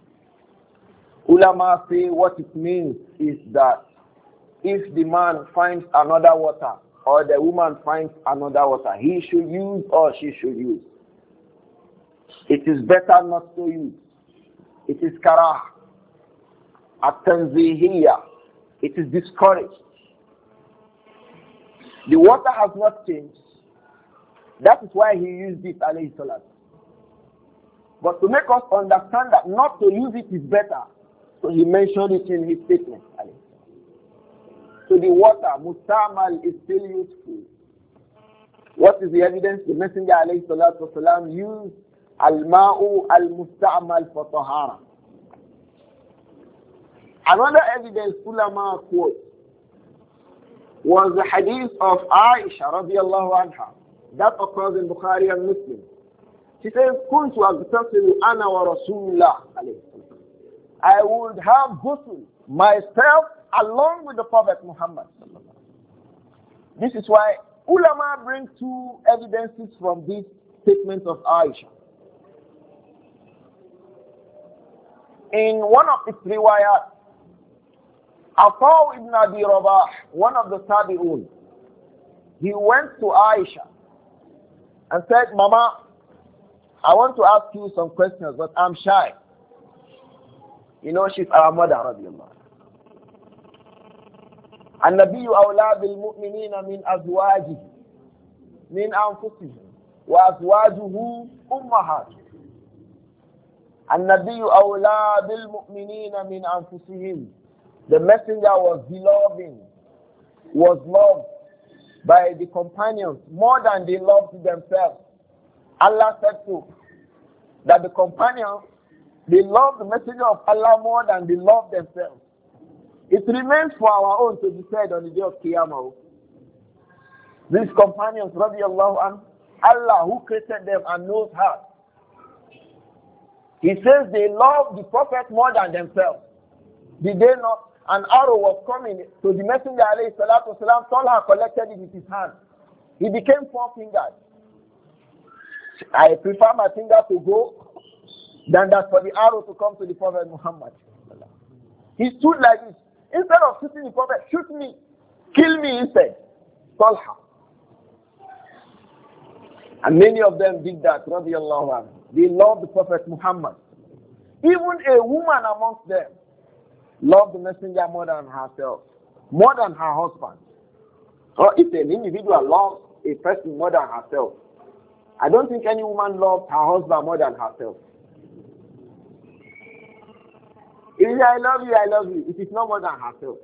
A: Ulama say what it means is that if the man finds another water, or the woman finds another water, he should use or she should use. It is better not to use. It is karah, at-tanzihiyya. It is discouraged. The water has not changed. That is why he used it, alayhi salam. But to make us understand that not to use it is better, so he mentioned it in his statement, alayhi. So the water, mustamal, is still useful. What is the evidence? The Messenger alayhi salatu wasalam used al-ma'u al-mustamal for tahara. Another evidence ulama quote was the hadith of Aisha radiallahu anha. That occurs in Bukhari and Muslim. She says, Kuntu agtasilu ana wa rasulullah alayhi. I would have ghusl myself along with the Prophet Muhammad. This is why ulama bring two evidences from this statement of Aisha. In one of its riwayat, Afa ibn Abi Rabah, one of the Tabi'un, he went to Aisha and said, Mama, I want to ask you some questions, but I'm shy. You know, she's our mother, radiallahu. النبي أولى بالمؤمنين من أزواجه من أنفسهم وأزواجه أمهاتهم. النبي أولى بالمؤمنين من أنفسهم. The messenger was beloved, was loved by the companions more than they loved themselves. Allah said so, that the companions, they loved the messenger of Allah more than they loved themselves. It remains for our own to be said on the day of Qiyamah. These companions, radiallahu anhu, Allah who created them and knows how. He says they love the Prophet more than themselves. Did they not? An arrow was coming to the messenger, alayhi salatu wasalam. Talha collected it with his hand. He became four fingers. I prefer my finger to go than that for the arrow to come to the Prophet Muhammad. He stood like this. Instead of shooting the Prophet, shoot me, kill me instead. Talha. And many of them did that, radiallahu anhu. They loved the Prophet Muhammad. Even a woman amongst them loved the messenger more than herself, more than her husband. Or if an individual loves a person more than herself, I don't think any woman loves her husband more than herself. If you say, I love you, I love you, it is not more than herself.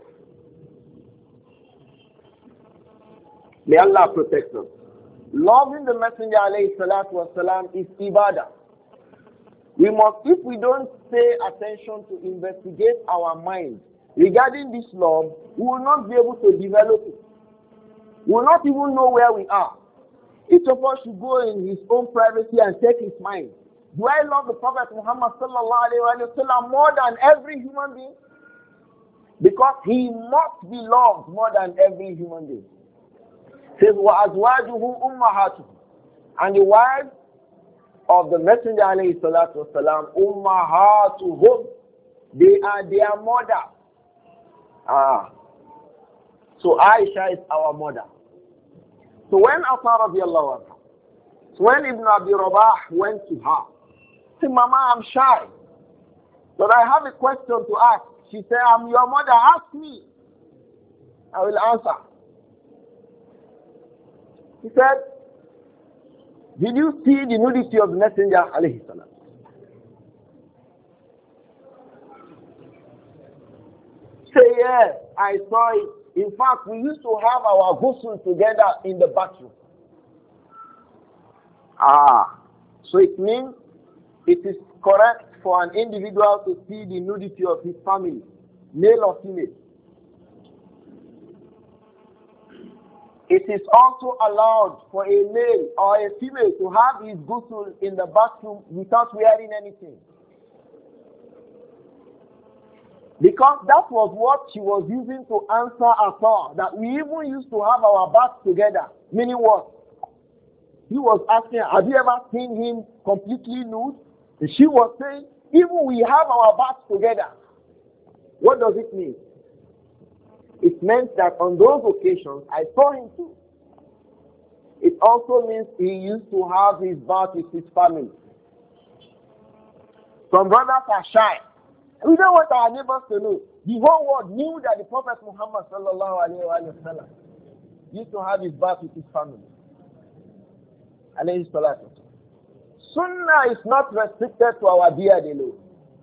A: May Allah protect us. Loving the Messenger alayhi salatu wasalam is ibadah. We must, if we don't pay attention to investigate our mind regarding this love, we will not be able to develop it. We will not even know where we are. Each of us should go in his own privacy and take his mind. Do I love the Prophet Muhammad sallallahu alayhi wa sallam more than every human being? Because he must be loved more than every human being. It says, وَأَزْوَاجُهُ أُمَّهَاتُهُ. And the wives of the Messenger alayhi salatu wasalam, ummahatuhum, they are their mother. Ah. So Aisha is our mother. So when Asma radiallahu anha, so when Ibn Abi Rabah went to her, she said, Mama, I'm shy, but I have a question to ask. She said, I'm your mother, ask me. I will answer. He said, did you see the nudity of the Messenger alayhi salam? Say yes, I saw it. In fact, we used to have our ghusl together in the bathroom. Ah, so it means it is correct for an individual to see the nudity of his family, male or female. It is also allowed for a male or a female to have his ghusl in the bathroom without wearing anything. Because that was what she was using to answer Asma, that we even used to have our baths together. Meaning what? He was asking, have you ever seen him completely nude? And she was saying, even we have our baths together. What does it mean? It meant that on those occasions, I saw him too. It also means he used to have his bath with his family. Some brothers are shy. We don't want our neighbors to know. The whole world knew that the Prophet Muhammad sallallahu alayhi wa sallam used to have his bath with his family. Alayhi salatu. Sunnah is not restricted to our beard alone.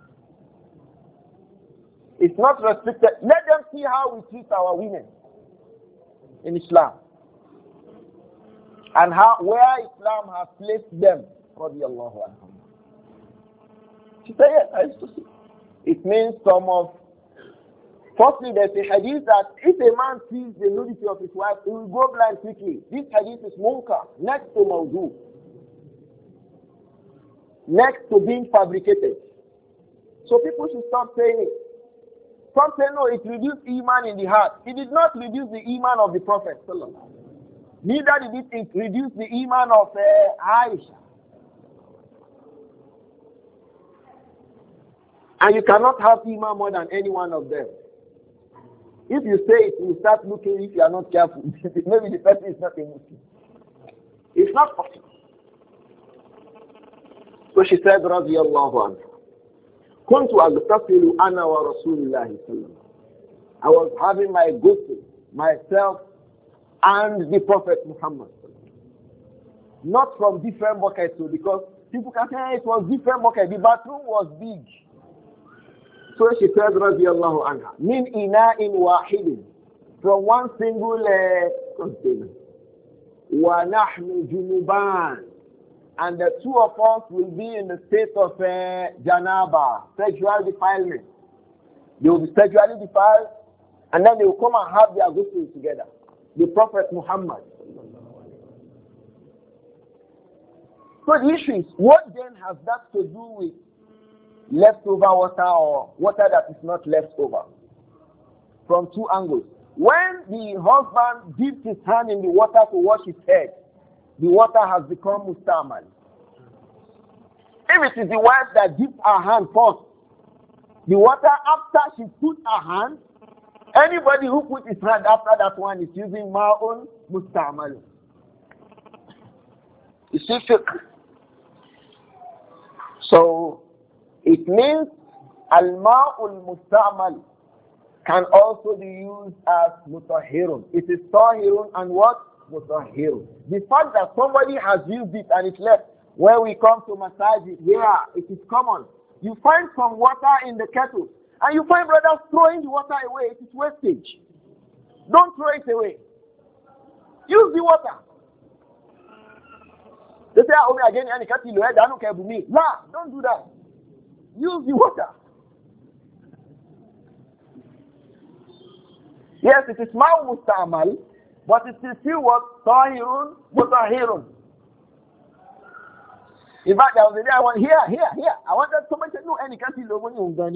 A: It's not restricted. Let them see how we treat our women in Islam. And how where Islam has placed them. Radiallahu anhum. She said, yes, I used to see. It means some of, firstly there's a hadith that if a man sees the nudity of his wife, he will go blind quickly. This hadith is munkar, next to mawdu, next to being fabricated. So people should stop saying it. Some say no, it reduced iman in the heart. It did not reduce the iman of the Prophet. Neither did it reduce the iman of uh, Aisha. And you cannot have iman more than any one of them. If you say it, you start looking if you are not careful. Maybe the person is not a Muslim. It's not possible. So she said, radiyallahu anha, كنت أغتسل أنا ورسول الله صلى الله عليه وسلم. I was having my ghusl, myself and the Prophet Muhammad. Not from different buckets, because People can say it was different bucket. The bathroom was big. So she said, radiyallahu anha, min ina'in wahidin, from one single uh, container. Wa nahnu junuban, and the two of us will be in the state of uh, janaba, sexual defilement. They will be sexually defiled, and then they will come and have their ghusl together. The Prophet Muhammad. So the issue is, what then has that to do with leftover water or water that is not left over? From two angles. When the husband dips his hand in the water to wash his head, the water has become mustamal. If it is the wife that dips her hand first, the water after she puts her hand, anybody who puts his hand after that one is using ma'un mustamal. You see, so it means al-ma'ul mustamal can also be used as mutahhirun. It is tahirun and what? Mutahhirun. The fact that somebody has used it and it's left, when we come to massage it, yeah, it is common. You find some water in the kettle, and you find brothers throwing the water away. It is wastage. Don't throw it away. Use the water. They say, oh, again, nah, don't do that. Use the water. Yes, it is ma'u musta'mal, but it is still what? Tahirun, mutahhirun. In fact, there was a day I went, here, here, here. I wanted somebody to know any country when you don't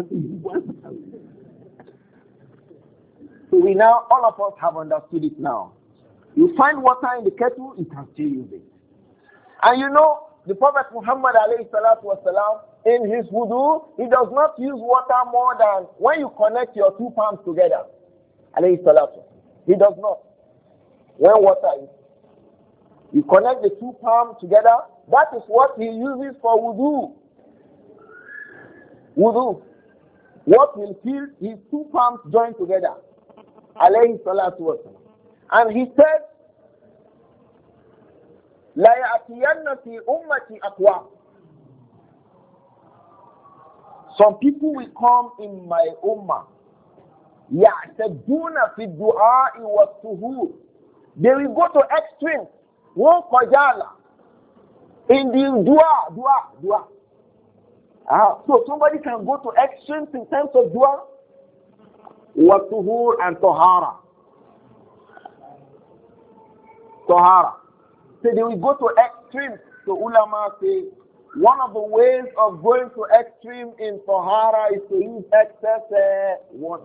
A: So we now, all of us have understood it now. You find water in the kettle, you can still use it. And you know, the Prophet Muhammad alayhi salatu wasalam, in his wudu, he does not use water more than when you connect your two palms together. Alayhi salatu. He does not. When water is, you connect the two palms together, that is what he uses for wudu. Wudu. What will fill his two palms joined together. Alayhi salatu wasalam. And he said, لا يأتين في أمتي أقوام. Some people will come in my ummah. يعتدون في الدعاء والطهور. They will go to extremes. One qajala. In the dua, dua, dua. Uh, so somebody can go to extremes in terms of dua, والطهور and tahara. Tahara. So they will go to extremes. So ulama say, one of the ways of going to extreme in tahara is to use excess uh, water.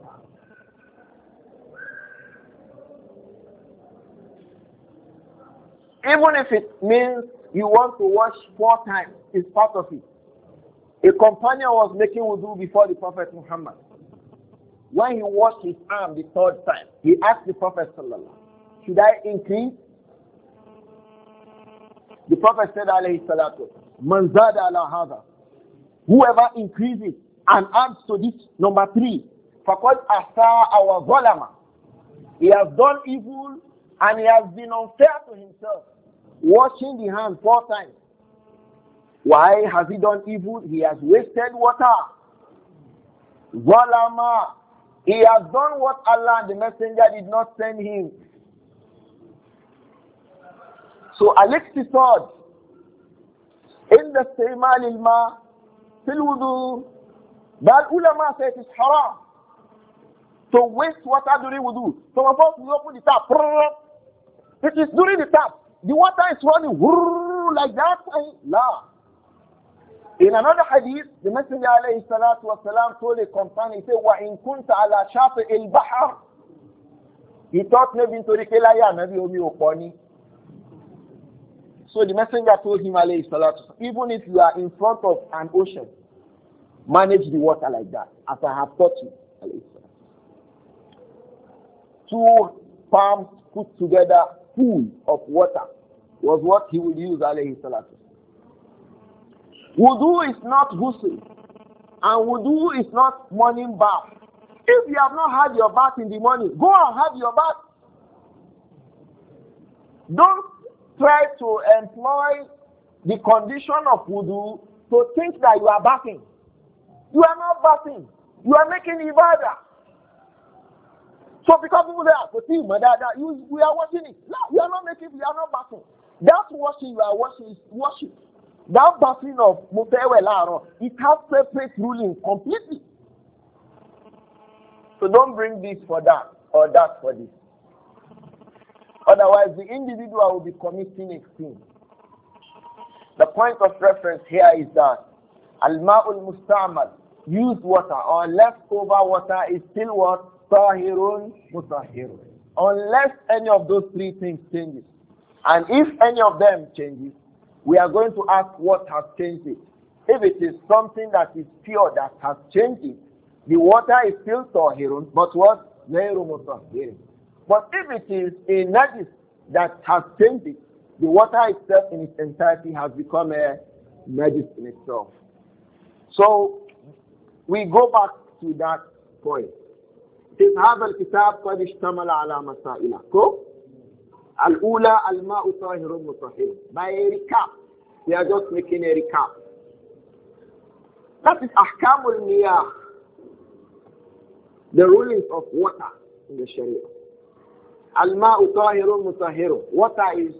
A: Even if it means you want to wash four times, it's part of it. A companion was making wudu before the Prophet Muhammad. When he washed his arm the third time, he asked the Prophet sallallahu, should I increase? The Prophet said, alayhi salatu, man zada ala hadha. Whoever increases and adds to this number three, faqad asa our zalama. He has done evil and he has been unfair to himself. Washing the hand four times. Why has he done evil? He has wasted water. Zalama. He has done what Allah and the Messenger did not send him. So al-iqtisad in the istimal al-ma fil wudu, but ulama say it is haram to waste water during wudu. Some of us will open the tap. It is during the tap. The water is running like that. La. In another hadith, the Messenger alayhi salatu wasalam told a companion, he said, wa in kunta ala shafi al-bahr. He thought maybe into the kelaya, maybe omi oponi. So the Messenger told him, alayhi salatu, even if you are in front of an ocean, manage the water like that, as I have taught you, alayhi salatu. Two palms put together, full of water, was what he would use, alayhi salatu. Wudu is not ghusl, and wudu is not morning bath. If you have not had your bath in the morning, go and have your bath. Don't try to employ the condition of wudu to think that you are bathing. You are not bathing. You are making ibadah. So because people say, to see that you we are watching it. No, we are not making, we are not bathing. That washing you are washing is washing. That bathing of Mutewelaro, it has separate ruling completely. So don't bring this for that or that for this. Otherwise, the individual will be committing a sin. The point of reference here is that al-ma'ul mustamal, used water or leftover water, is still what? Tahirun mutahirun. Unless any of those three things changes. And if any of them changes, we are going to ask what has changed it. If it is something that is pure that has changed it, the water is still tahirun, but what? Ghayru mutahirun. But if it is a najis that has changed it, the water itself in its entirety has become a najis in itself. So we go back to that point. It هذا الكتاب قد اشتمل على مسائل. Go. الأولى الماء طاهر مطهر. By a recap, we are just making a recap. That is أحكام المياه, the rulings of water in the Sharia. الماء طاهر مطهر. Water is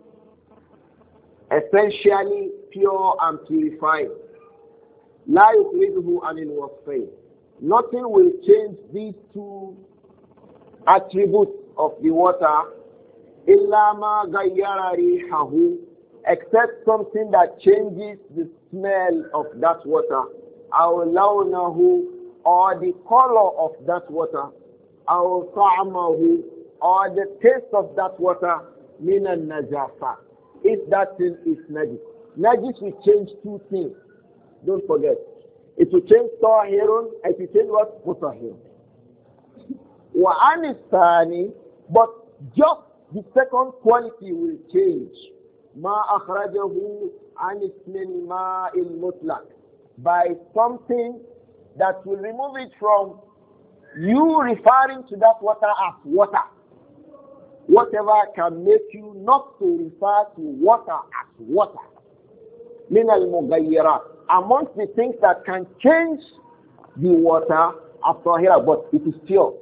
A: essentially pure and purified. لا يخرجه عن الوصفين. Nothing will change these two attributes of the water إلا ما غير ريحه, except something that changes the smell of that water, أو لونه, or the color of that water, أو طعمه, or the taste of that water, من النجاسة, if that thing is najis. Najis will change two things. Don't forget. It will change tahirun, it will change what? Mutahirun. Wa anistani, but just the second quality will change. Ma akhrajahu anismin ma'il mutlaq, by something that will remove it from you referring to that water as water. Whatever can make you not to refer to water as water. Min al-mughayyirat, amongst the things that can change the water after here, but it is pure.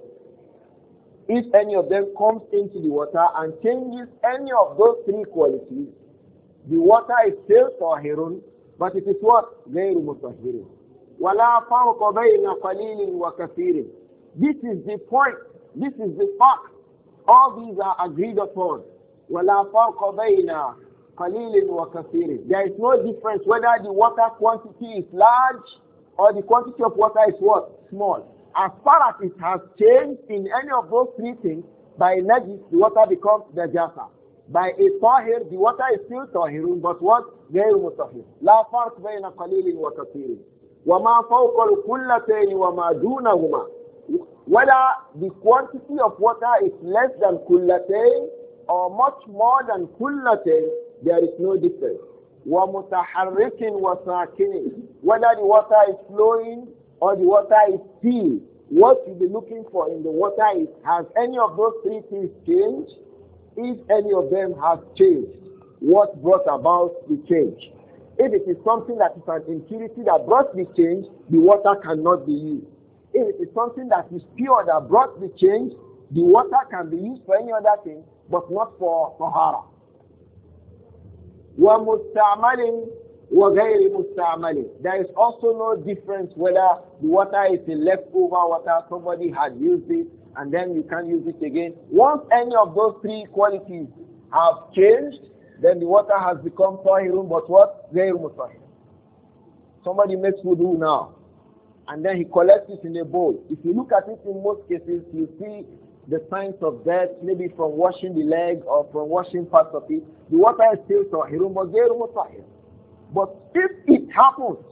A: If any of them comes into the water and changes any of those three qualities, the water is still tahirun, but it is what? غير مطهر. ولا فرق بين قليل وكثير. This is the point. This is the fact. All these are agreed upon. ولا فرق بين قليل وكثير. There is no difference whether the water quantity is large or the quantity of water is what? Small. As far as it has changed in any of those three things, by najis, the water becomes najasa. By a tahir, the water is still tahirun, but what? غير مطهر. لا فرق بين قليل وكثير. وما فوق القلتين وما دونهما. Whether the quantity of water is less than kullatayn or much more than kullatayn, there is no difference. وَمُتَحَرِّكٍ وَسَاكِنٍ. Whether the water is flowing or the water is still, what you'll be looking for in the water is, has any of those three things changed? If any of them has changed, what brought about the change? If it is something that is an impurity that brought the change, the water cannot be used. If it is something that is pure that brought the change, the water can be used for any other thing, but not for tahara. وَمُسْتَعْمَلٍ وَغَيْرِ مُسْتَعْمَلٍ. There is also no difference whether the water is a leftover water, somebody had used it, and then you can't use it again. Once any of those three qualities have changed, then the water has become tahirun, but what? غَيْرُ مُطَهِرٌ. Somebody makes wudu now, and then he collects it in a bowl. If you look at it in most cases, you see the signs of death, maybe from washing the leg or from washing parts of it. The water is still tahirun, but غير مطهر. But if it happens,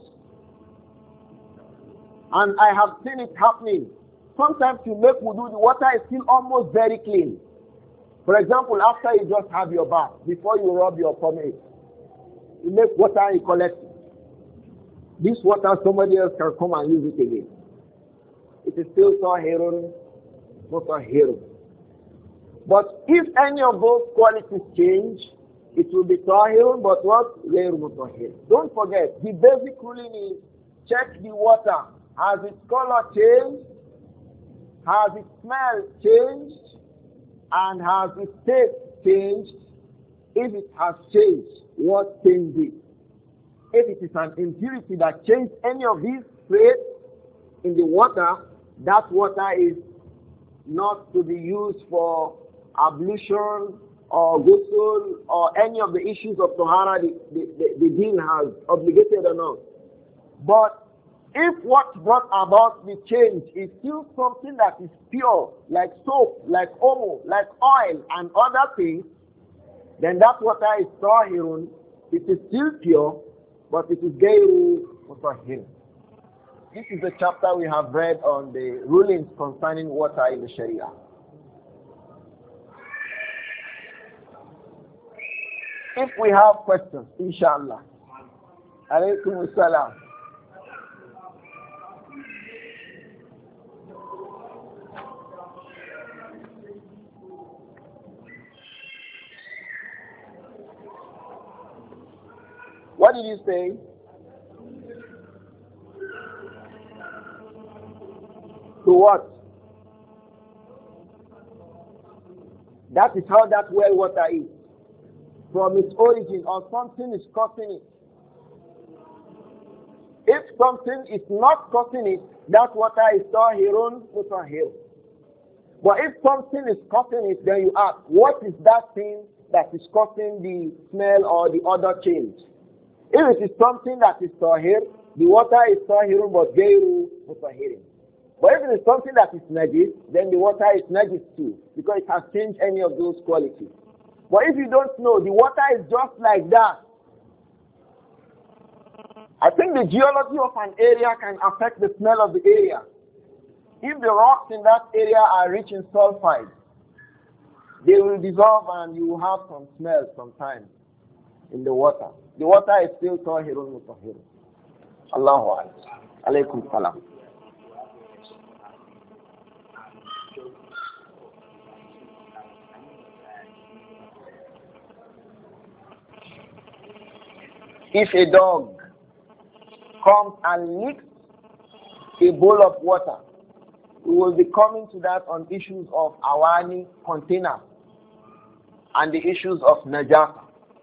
A: and I have seen it happening, sometimes you make wudu, the water is still almost very clean. For example, after you just have your bath, before you rub your pomade, you make water and you collect it. This water, somebody else can come and use it again. It is still tahirun, mutahhirun. But if any of those qualities change, It will be tahirun, but what? غير مطهر. Don't forget, the basic ruling is check the water. Has its color changed? Has its smell changed? And has its taste changed? If it has changed, what changed it? If it is an impurity that changed any of these traits in the water, that water is not to be used for ablution or ghusl or any of the issues of Tahara the, the, the, the deen has obligated on us. But if what brought about the change is still something that is pure, like soap, like omo, like oil and other things, then that water is tahirun. It is still pure, but it is gairu mutahhir. This is the chapter we have read on the rulings concerning water in the Sharia. If we have questions, inshallah. Alaykum as-salam. What did you say? To what? That is how that well water is. From its origin, or something is causing it. If something is not causing it, that water is tahirun mutahhir. But if something is causing it, then you ask, what is that thing that is causing the smell or the other change? If it is something that is tahir, the water is tahirun but gairu mutahhirin. But if it is something that is najis, then the water is najis too, because it has changed any of those qualities. But if you don't know, the water is just like that. I think the geology of an area can affect the smell of the area. If the rocks in that area are rich in sulfide, they will dissolve and you will have some smell sometimes in the water. The water is still tahirun mutahhirun. Allahu Akbar. Alaykum salam. If a dog comes and licks a bowl of water, we will be coming to that on issues of awani container and the issues of najasa.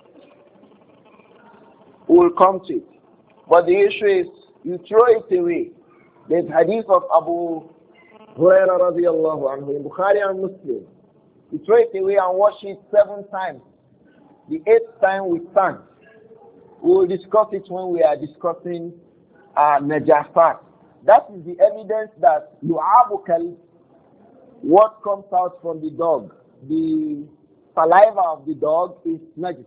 A: We will come to it. But the issue is, you throw it away. There's hadith of Abu Hurairah radiallahu anhu in Bukhari and Muslim. You throw it away and wash it seven times. The eighth time we stand. We will discuss it when we are discussing uh, najasat. That is the evidence that yu'abukal, what comes out from the dog, the saliva of the dog is najis.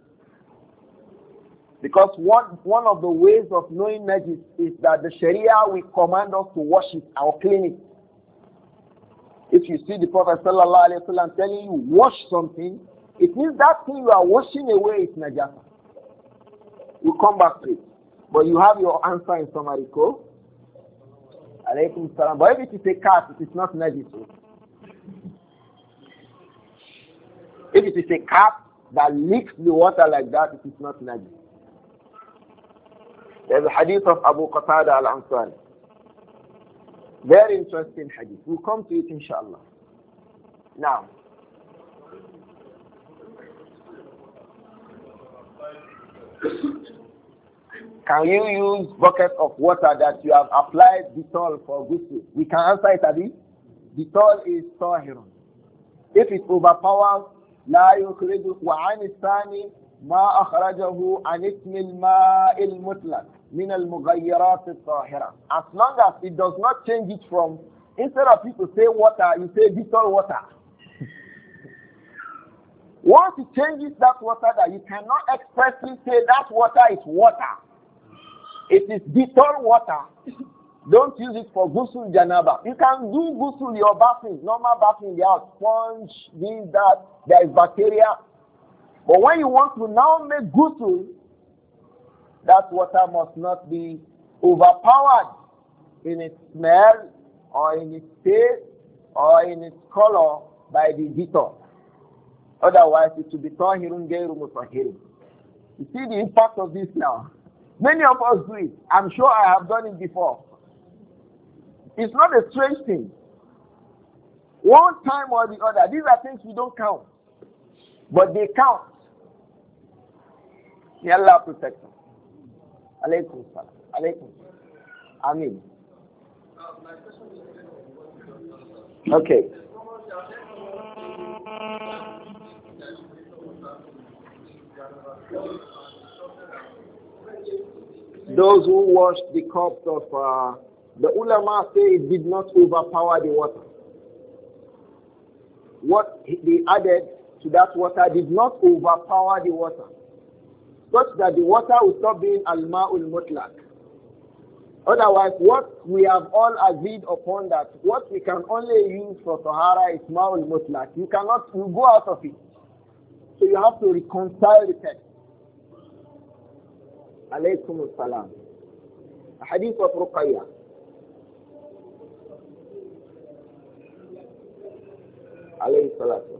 A: Because one, one of the ways of knowing najis is that the Sharia will command us to wash it or clean it. If you see the Prophet sallallahu alaihi wasallam telling you wash something, it means that thing you are washing away is najasa. We'll come back to it. But you have your answer in summary, ko? Alaykum salam. But if it is a cat, it is not najis. If it is a cat that licks the water like that, it is not najis. There's a hadith of Abu Qatada al-Ansari. Very interesting hadith. We'll come to it inshallah. Now, can you use bucket of water that you have applied Dettol for ghusl? We can answer it, Abi. Dettol is tahirun. If it overpowers, لا يخرج وعن الثاني ما أخرجه عن اسم الماء المطلق من المغيرات الطاهرة. As long as it does not change it from, instead of people say water, you say Dettol water. Once it changes that water, that you cannot expressly say that water is water. It is Dettol water. Don't use it for ghusl janaba. You can do ghusl your bathing, normal bathing, there are sponge, this, that, there is bacteria. But when you want to now make ghusl, that water must not be overpowered in its smell or in its taste or in its color by the Dettol. Otherwise, it will be tahirun gairu mutahhirun. You see the impact of this now. Many of us do it. I'm sure I have done it before. It's not a strange thing. One time or the other, these are things we don't count. But they count. May Allah protect us. Alaykum salam. Alaykum salam. Ameen. Okay. Those who washed the cups of uh, the ulama say it did not overpower the water. What they added to that water did not overpower the water, such that the water will stop being al-ma'ul mutlaq. Otherwise, what we have all agreed upon that what we can only use for tahara is ma'ul mutlaq. You cannot, you go out of it. So you have to reconcile the text. Alaykum as-salam. A hadith of Ruqayya. Alayhi salatu.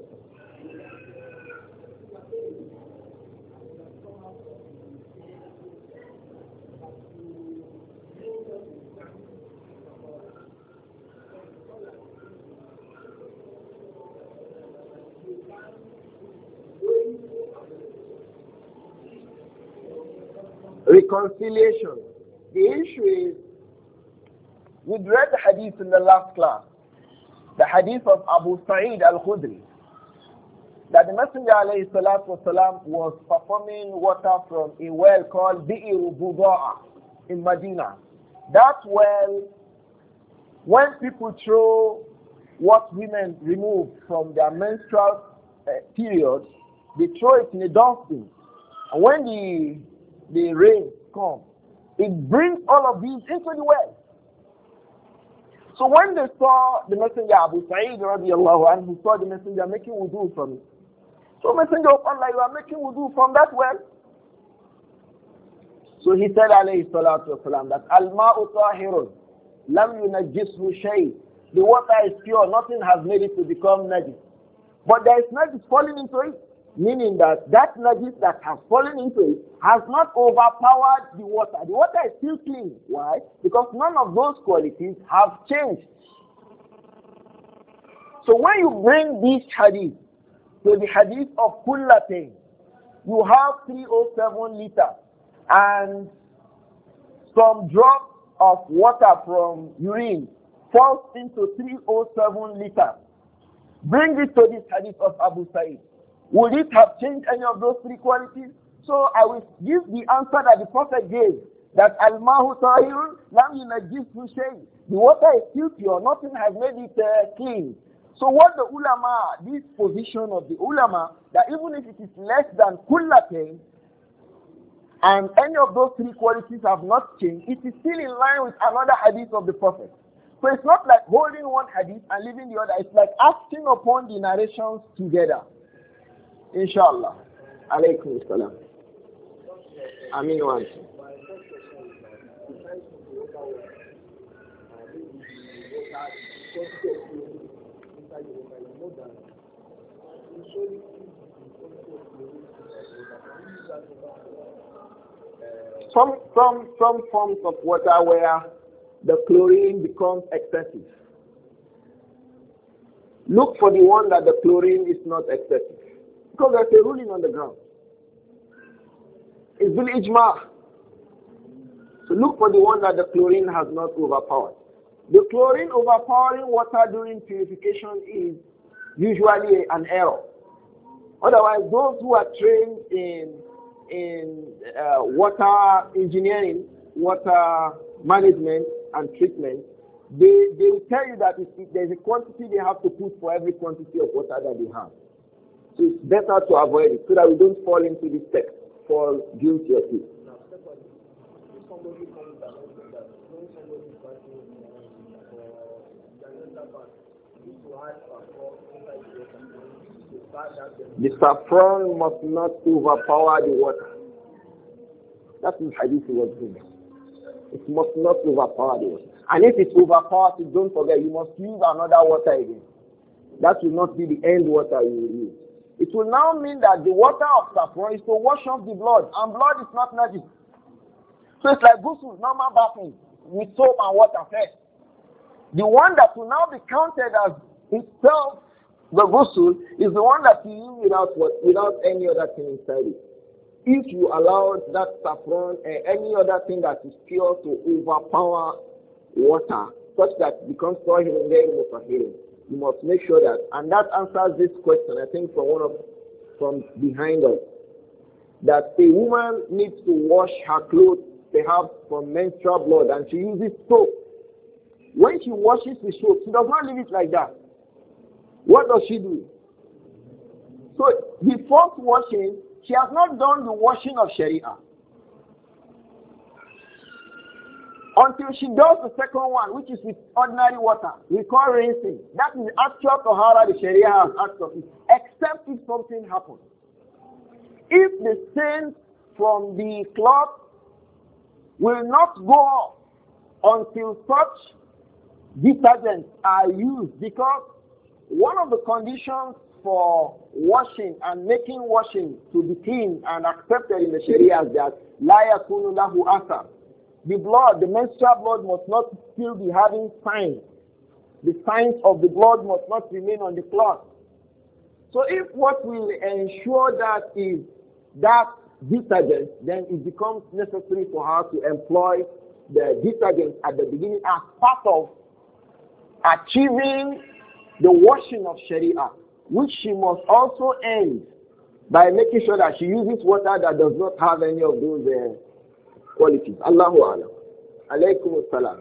A: Reconciliation. The issue is, we read the hadith in the last class, the hadith of Abu Sa'id al-Khudri, that the Messenger alayhi salatu wasalam was performing water from a well called Bi'ir Buda'a in Medina. That well, when people throw what women remove from their menstrual uh, period, they throw it in a dustbin. And when the the rain comes, it brings all of these into the well. So when they saw the messenger, Abu Sa'id radiallahu anhu, saw the messenger making wudu from it. So messenger of Allah, you are making wudu from that well? So he said alayhi salatu wasalam that al-ma'u tahirun lam yunajjishu shay. The water is pure, nothing has made it to become najis. But there is najis falling into it. Meaning that that najis that has fallen into it has not overpowered the water. The water is still clean. Why? Because none of those qualities have changed. So when you bring this hadith to the hadith of kullatain, you have three hundred seven liters and some drops of water from urine falls into three hundred seven liters. Bring it to this hadith of Abu Sa'id. Would it have changed any of those three qualities? So I will give the answer that the Prophet gave, that al-mahu tahirun lam yunajjishu shay. The water is still pure, nothing has made it uh, clean. So what the ulama, this position of the ulama, that even if it is less than kullatain, and any of those three qualities have not changed, it is still in line with another hadith of the Prophet. So it's not like holding one hadith and leaving the other. It's like acting upon the narrations together. Inshallah. Alaykum salam. Amin wa antum. Some, some, some forms of water where the chlorine becomes excessive. Look for the one that the chlorine is not excessive. Because there's a ruling on the ground. It's bil ijma'. So look for the one that the chlorine has not overpowered. The chlorine overpowering water during purification is usually an error. Otherwise, those who are trained in in uh, water engineering, water management and treatment, they, they will tell you that if, if there's a quantity they have to put for every quantity of water that they have. So it's better to avoid it so that we don't fall into this text, fall guilty of it. The saffron must not overpower the water. That is hadith was doing. It must not overpower the water. And if it overpowers it, don't forget, you must use another water again. That will not be the end water you will use. It will now mean that the water of saffron is to wash off the blood, and blood is not najis. So it's like ghusl, normal bathing with soap and water first. The one that will now be counted as itself the ghusl is the one that you use without what, without any other thing inside it. If you allow that saffron and any other thing that is pure to overpower water, such that it becomes tahir and mutahhir, you must make sure that, and that answers this question, I think, from one of from behind us, that a woman needs to wash her clothes, perhaps from menstrual blood, and she uses soap. When she washes the soap, she does not leave it like that. What does she do? So the first washing, she has not done the washing of Sharia. Until she does the second one, which is with ordinary water, we call rinsing. That is the actual tahara the Sharia has asked of it, except if something happens. If the stains from the cloth will not go off until such detergents are used, because one of the conditions for washing and making washing to be clean and accepted in the Sharia is that la yakunu lahu athar. The blood, the menstrual blood must not still be having signs. The signs of the blood must not remain on the cloth. So if what will ensure that is that detergent, then it becomes necessary for her to employ the detergent at the beginning as part of achieving the washing of Sharia, which she must also end by making sure that she uses water that does not have any of those uh, qualities. Allahu Alam. Alaykum as-salam.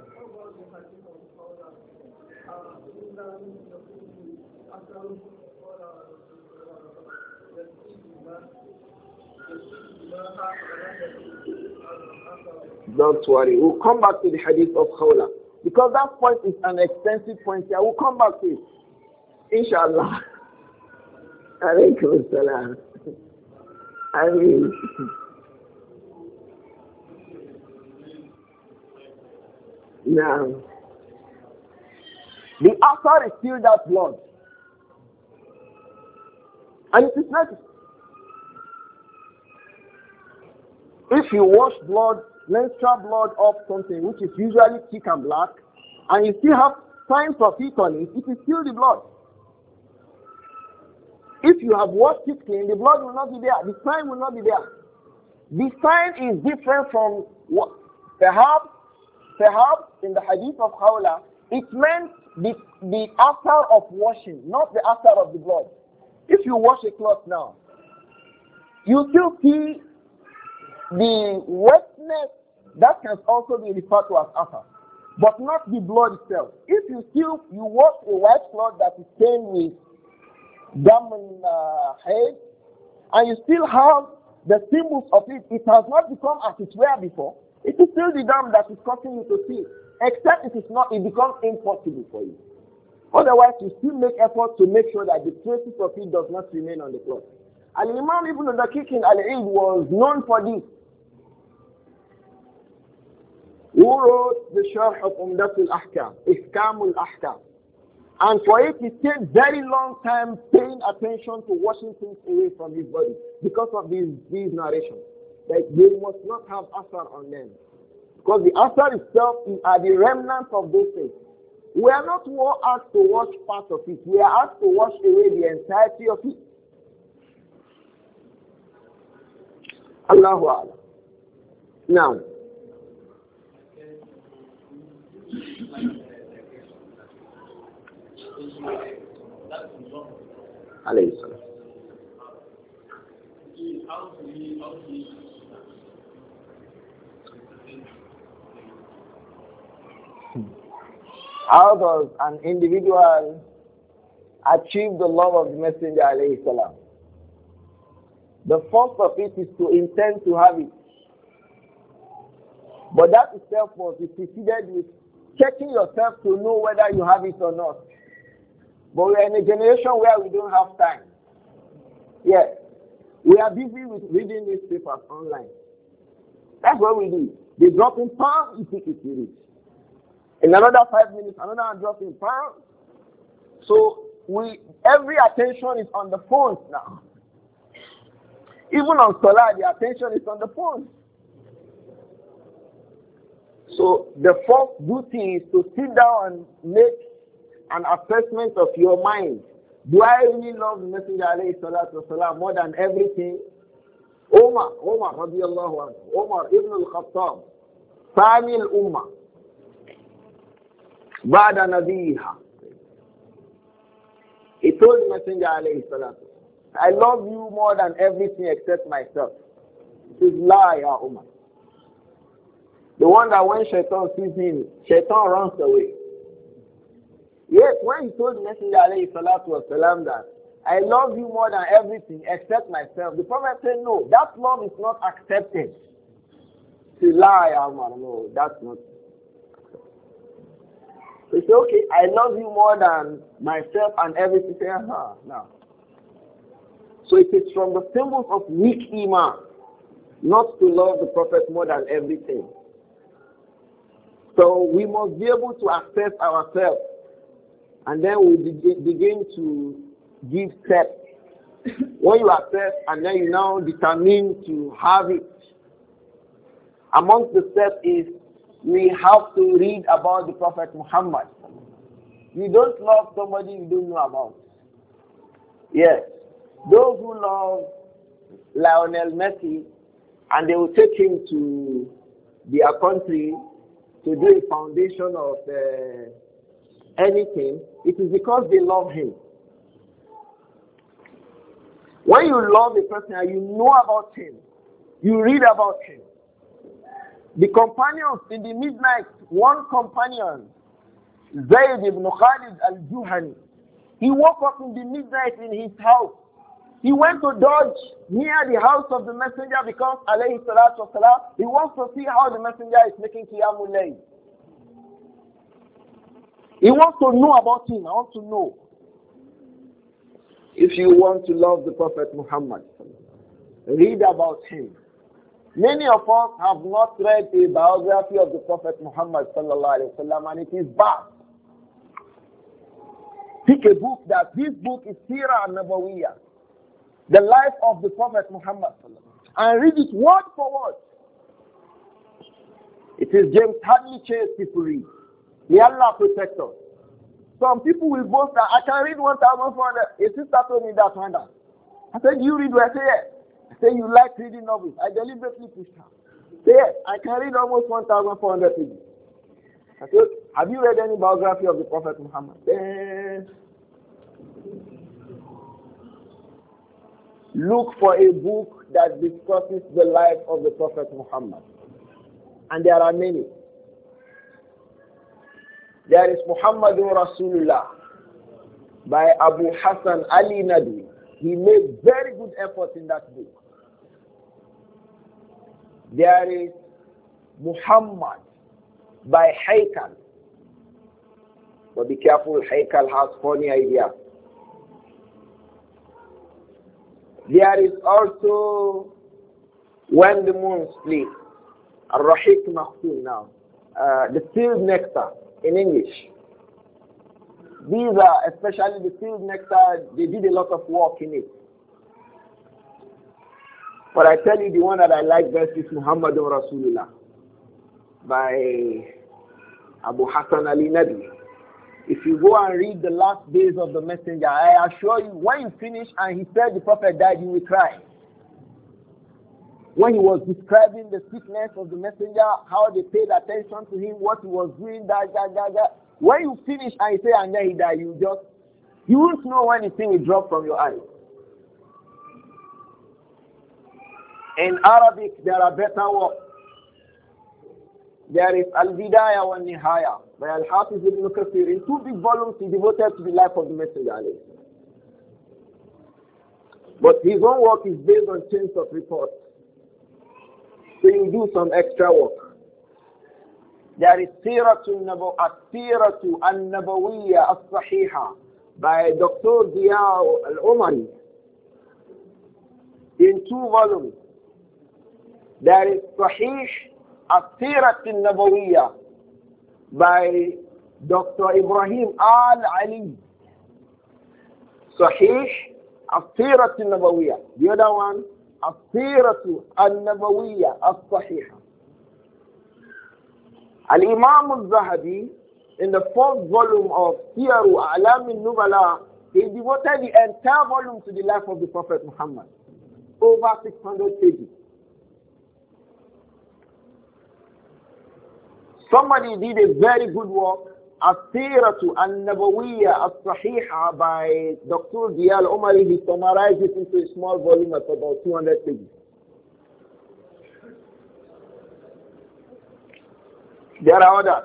A: Don't worry. We'll come back to the hadith of Khawla. Because that point is an extensive point here. We'll come back to it. Inshallah. Alaykum as-salam. I mean... Now, the after is still that blood. And it is not. If you wash blood, menstrual blood off something which is usually thick and black, and you still have signs of it on it, it is still the blood. If you have washed it clean, the blood will not be there. The sign will not be there. The sign is different from what perhaps Perhaps in the hadith of Khawla, it meant the, the after of washing, not the after of the blood. If you wash a cloth now, you still see the wetness, that can also be referred to as after, but not the blood itself. If you still, you wash a white cloth that is stained with gum and uh, hair, and you still have the symbols of it, it has not become as it were before. It is still the dam that is causing you to see. Except it is not, it becomes impossible for you. Otherwise, you still make effort to make sure that the traces of it does not remain on the cloth. Al-Imam Ibn Daqiq al-Eid was known for this. Who wrote the Sharh of Umdat al-Ahkam, Ihkam al-Ahkam. And for it, he takes very long time paying attention to washing things away from his body because of these, these narrations. Like they must not have asar on them. Because the asar itself are the remnants of those things. We are not asked to wash part of it. We are asked to wash away the entirety of it. Allahu Akbar. Now, alayhi salam. How does an individual achieve the love of the Messenger alayhi salam? The first of it is to intend to have it. But that itself must be preceded with checking yourself to know whether you have it or not. But we are in a generation where we don't have time. Yes. We are busy with reading newspapers online. That's what we do. They drop in pounds, you take it, you read. In another five minutes, another dropping pound. So we every attention is on the phones now. Even on Salah, the attention is on the phone. So the first duty is to sit down and make an assessment of your mind. Do I really love the Messenger alayhi salatu wasalam more than everything? Omar, Omar radiallahu anhu, Omar ibn al-Khattab, Thani al-Ummah, Ba'da Nabiha. He told the Messenger alayhi salatu, I love you more than everything except myself. He says, La ya Umar. The one that when Shaitan sees him, Shaitan runs away. Yes, when he told the Messenger alayhi salatu wasalam that, I love you more than everything except myself, the Prophet said, no, that love is not accepted. He said, La ya Umar, no, that's not. He said, okay, I love you more than myself and everything. He said, uh-huh, no. So it is from the symbols of weak iman not to love the Prophet more than everything. So we must be able to assess ourselves, and then we begin to give steps. When you assess and then you now determine to have it, amongst the steps is we have to read about the Prophet Muhammad. You don't love somebody you don't know about. Yes. Those who love Lionel Messi and they will take him to their country to do a foundation of uh, anything, it is because they love him. When you love a person and you know about him, you read about him. The companions in the midnight, one companion, Zayd ibn Khalid al-Juhani, he woke up in the midnight in his house. He went to dodge near the house of the messenger because, alayhi salatu wasalam, he wants to see how the messenger is making qiyamul layl. He wants to know about him. I want to know. If you want to love the Prophet Muhammad, read about him. Many of us have not read a biography of the Prophet Muhammad sallallahu alaihi wasallam, and it is bad. Pick a book that this book is Sirah an-Nabawiyah, the life of the Prophet Muhammad, and read it word for word. It is James Hadley Chase people read. May Allah protect us. Some people will boast that I can read one thousand four hundred. A sister told me that one day. I said, you read? I said, yes. I said, you like reading novels. I deliberately pushed her. I said, yes, I can read almost one thousand four hundred pages. I said, have you read any biography of the Prophet Muhammad? Yes. Look for a book that discusses the life of the Prophet Muhammad. And there are many. There is Muhammadur Rasulullah by Abu Hassan Ali Nadwi. He made very good effort in that book. There is Muhammad by Haykal. But be careful, Haykal has funny ideas. There is also When the Moon Splits, Ar-Rahiq Makhtoum now, uh, the sealed nectar in English. These are, especially the sealed nectar, they did a lot of work in it. But I tell you, the one that I like best is Muhammadur Rasulullah by Abu Hassan Ali Nadwi. If you go and read the last days of the messenger, I assure you, when you finish and he said the prophet died, you will cry. When he was describing the sickness of the messenger, how they paid attention to him, what he was doing, that, that, that, that. When you finish and you say, and then he died, you just, you won't know when the thing will drop from your eyes. In Arabic, there are better works. There is Al-Bidayah wa Nihaya by Al-Hafiz ibn Kathir. In two big volumes, he devoted to the life of the Messenger. But his own work is based on chains of reports. So you do some extra work. There is Siratu An-Nabawiyya As-Sahiha by Doctor Diya Al-Umari in two volumes. There is Sahih As-Sirat An-Nabawiyya by Doctor Ibrahim Al-Ali. Sahih As-Sirat An-Nabawiyya. The other one, السيرة النبوية الصحيحة. Al-Imam al-Zahabi, in the fourth volume of Siyaru A'lam al-Nubala, he devoted the entire volume to the life of the Prophet Muhammad. Over six hundred pages. Somebody did a very good work, As-Siratu An-Nabawiyya As-Sahiha by Doctor Diyal Omari. He summarized it into a small volume of about two hundred pages. There are others.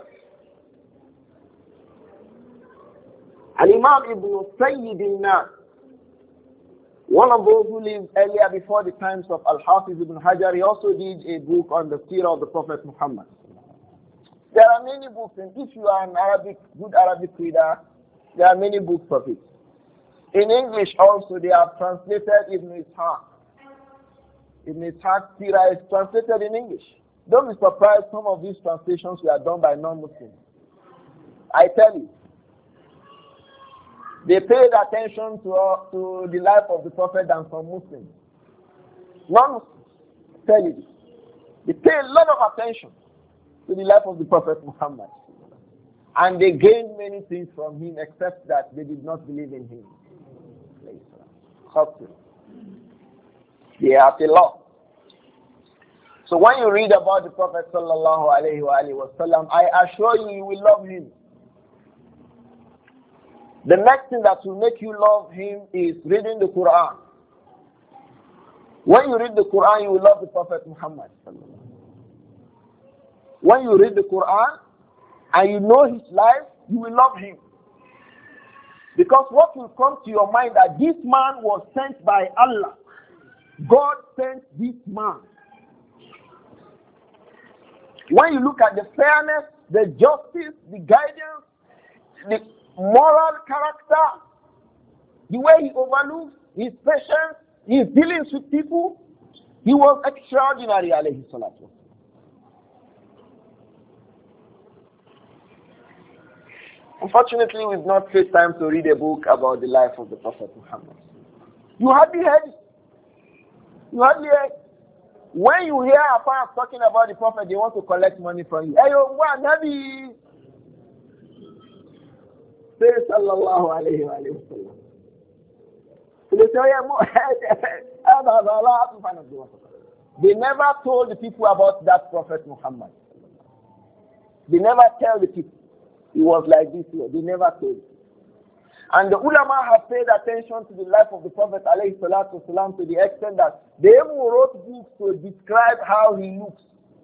A: Al-Imam Ibn Sayyid al-Nas, one of those who lived earlier before the times of Al-Hafiz ibn Hajar, he also did a book on the seerah of the Prophet Muhammad. There are many books, and if you are an Arabic, good Arabic reader, there are many books of it. In English also, they have translated Ibn Ishaq. Ibn Ishaq's seerah is translated in English. Don't be surprised some of these translations were done by non-Muslims. I tell you. They paid attention to, uh, to the life of the Prophet than some Muslims. Non-Muslims, tell you this. They pay a lot of attention to the life of the Prophet Muhammad. And they gained many things from him except that they did not believe in him. They have a lot. So when you read about the Prophet sallallahu alaihi wasallam, I assure you, you will love him. The next thing that will make you love him is reading the Quran. When you read the Quran, you will love the Prophet Muhammad. When you read the Quran and you know his life, you will love him. Because what will come to your mind that this man was sent by Allah. God sent this man. When you look at the fairness, the justice, the guidance, the moral character, the way he overlooks, his patience, his dealings with people, he was extraordinary, alayhi salatu. Unfortunately, we've not had time to read a book about the life of the Prophet Muhammad. You hardly heard it. You hardly heard it. When you hear a parents talking about the Prophet, they want to collect money from you. Hey, yo, what, Nabi? Say sallallahu alayhi wa sallam. So they say, they never told the people about that Prophet Muhammad. They never tell the people. He was like this. They never told. And the ulama have paid attention to the life of the Prophet alayhi salatu wasalam to the extent that they even wrote books to describe how he looks.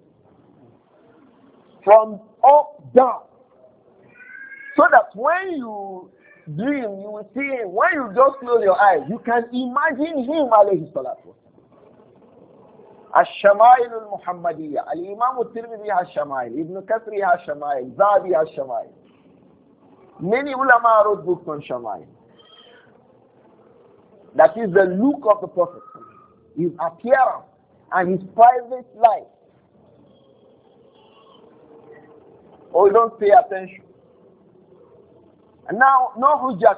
A: From up down. So that when you dream, you will see him. When you just close your eyes, you can imagine him alayhi salatu wasalam. Ash-Shama'il al-Muhammadiyya. Al-Imam al-Tirmidhi has-Shama'il. Ibn Kathri has-Shama'il. Zahabi has-Shama'il. Many ulama wrote books on Shama'il. That is the look of the Prophet, his appearance and his private life. Oh, don't pay attention. And now, no hujjah.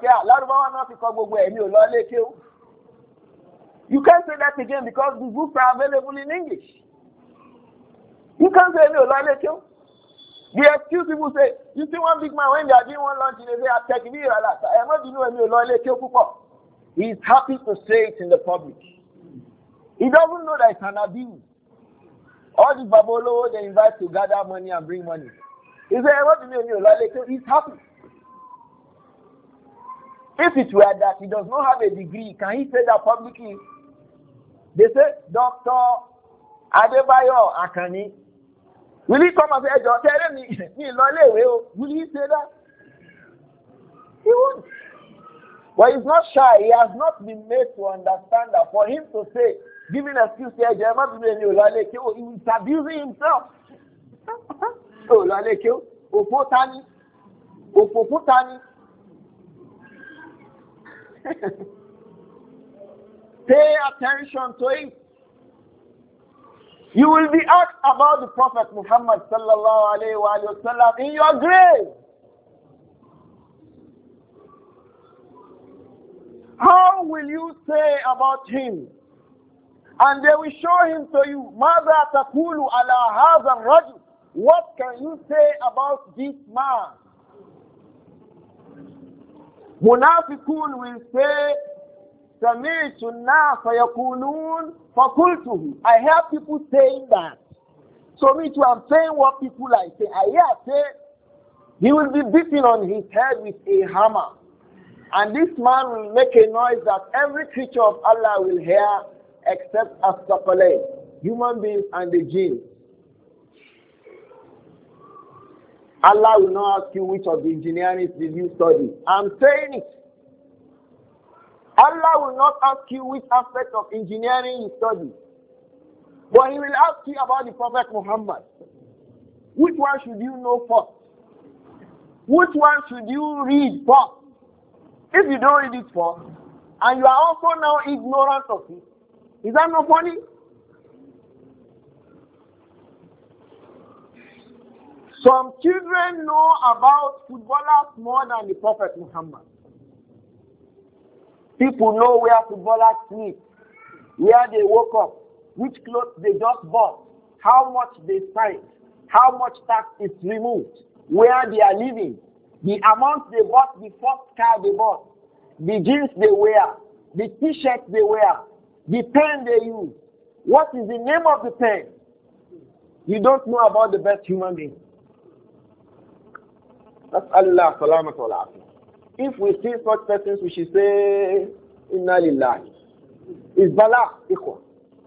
A: You can't say that again because the books are available in English. You can't say no. The excuse people say, you see one big man when they are doing one lunch in a day, I take me a lot. I am not doing. He is happy to say it in the public. He doesn't know that it's an abuse. All the babolo they invite to gather money and bring money. He said, what do you mean? He's happy. If it were that he does not have a degree, can he say that publicly? They say, Doctor Adebayo Akani. Will he come and say, tell me, will he say that? He won't. But he's not shy. He has not been made to understand that for him to say, giving an excuse here, he's abusing himself. Pay attention to it. You will be asked about the Prophet Muhammad sallallahu alayhi wa sallam in your grave. How will you say about him?
B: And they will show him to you, ماذا تقول على هذا الرجل? What can you say about this man? Munafiqun will say, سمعت الناس يقولون فقلته. I hear people saying that. So me too, I'm saying what people are saying. I hear say, he will be beaten on his head with a hammer. And this man will make a noise that every creature of Allah will hear except as-saqalayn, human beings and the jinn. Allah will not ask you which of the engineering did you study. I'm saying it. Allah will not ask you which aspect of engineering you study. But he will ask you about the Prophet Muhammad. Which one should you know first? Which one should you read first? If you don't read it first, and you are also now ignorant of it, is that not funny? Some children know about footballers more than the Prophet Muhammad. People know where footballers sleep, where they woke up, which clothes they just bought, how much they spent, how much tax is removed, where they are living, the amount they bought, the first car they bought, the jeans they wear, the t-shirts they wear, the pen they use. What is the name of the pen? You don't know about the best human being. That's Allah salamat wa la'afiyah. If we see such persons, we should say, Inna lillahi. It's Bala, Ikhwa.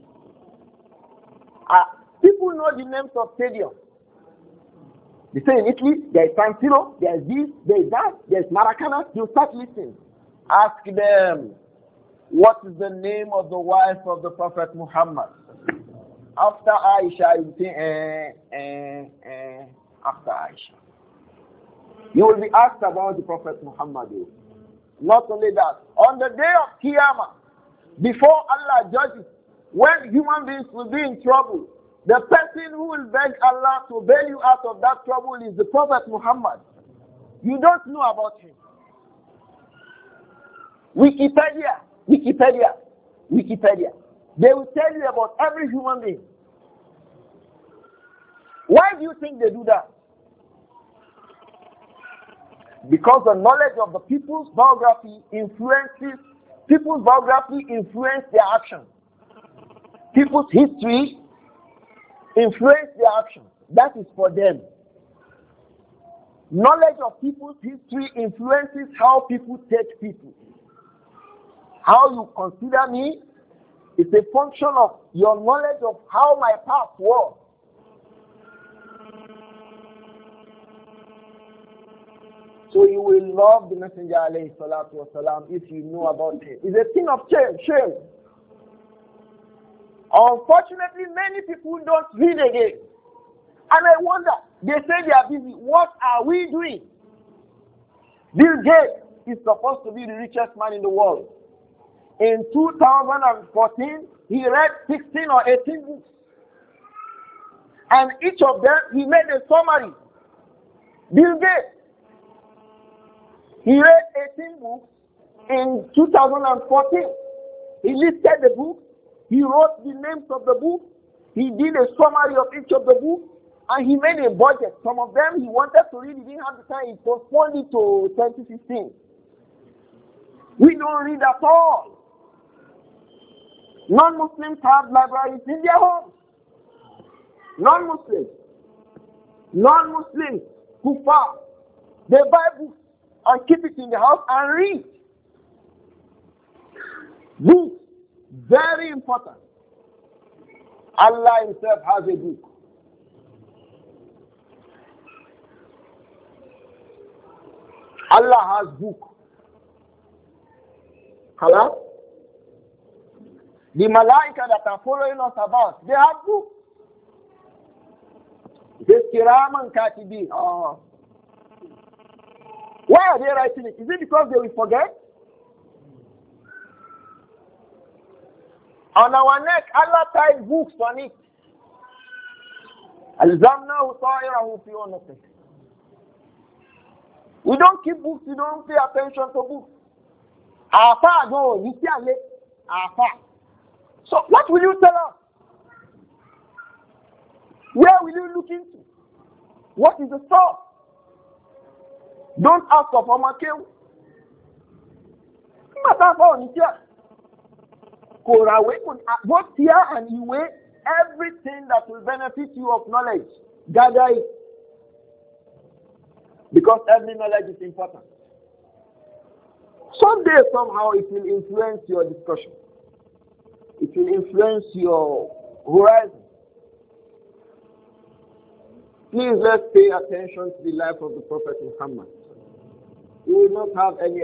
B: Uh, people know the names of stadiums. They say in Italy, there is San Siro, there is this, there is that, there is Maracana. You start listening. Ask them, what is the name of the wife of the Prophet Muhammad? After Aisha, you say, eh, eh, eh, after Aisha. You will be asked about the Prophet Muhammad. Not only that, on the day of Qiyamah, before Allah judges, when human beings will be in trouble, the person who will beg Allah to bail you out of that trouble is the Prophet Muhammad. You don't know about him. Wikipedia, Wikipedia, Wikipedia. They will tell you about every human being. Why do you think they do that? Because the knowledge of the people's biography influences, people's biography influence their action. People's history influence their action. That is for them. Knowledge of people's history influences how people take people. How you consider me is a function of your knowledge of how my past was. So you will love the Messenger alayhi salatu wasalam if you know about him. It's a thing of shame, shame. Unfortunately, many people don't read again. And I wonder, they say they are busy. What are we doing? Bill Gates is supposed to be the richest man in the world. In two thousand fourteen, he read sixteen or eighteen books. And each of them, he made a summary. Bill Gates, he read eighteen books in two thousand fourteen. He listed the books. He wrote the names of the books. He did a summary of each of the books. And he made a budget. Some of them he wanted to read. He didn't have the time. He postponed it to twenty fifteen. We don't read at all. Non-Muslims have libraries in their homes. Non-Muslims. Non-Muslims. Kuffar. They buy books and keep it in the house and read. Books. Very important. Allah himself has a book. Allah has book. Hello? The malaika that are following us about, they have book. This Kiraman Katibin. Oh. Why are they writing it? Is it because they will forget? On our neck, Allah tied books on it. Al-Zamnahu ta'irahu fi unuqih. We don't keep books, we don't pay attention to books. Afa, no, you see, Afa. So what will you tell us? Where will you look into? What is the source? Don't ask for Omakeu. Matter for Nitia. Both here and Iwe, everything that will benefit you of knowledge, gather it. Because every knowledge is important. Someday, somehow, it will influence your discussion. It will influence your horizon. Please let's pay attention to the life of the Prophet Muhammad. We will not have any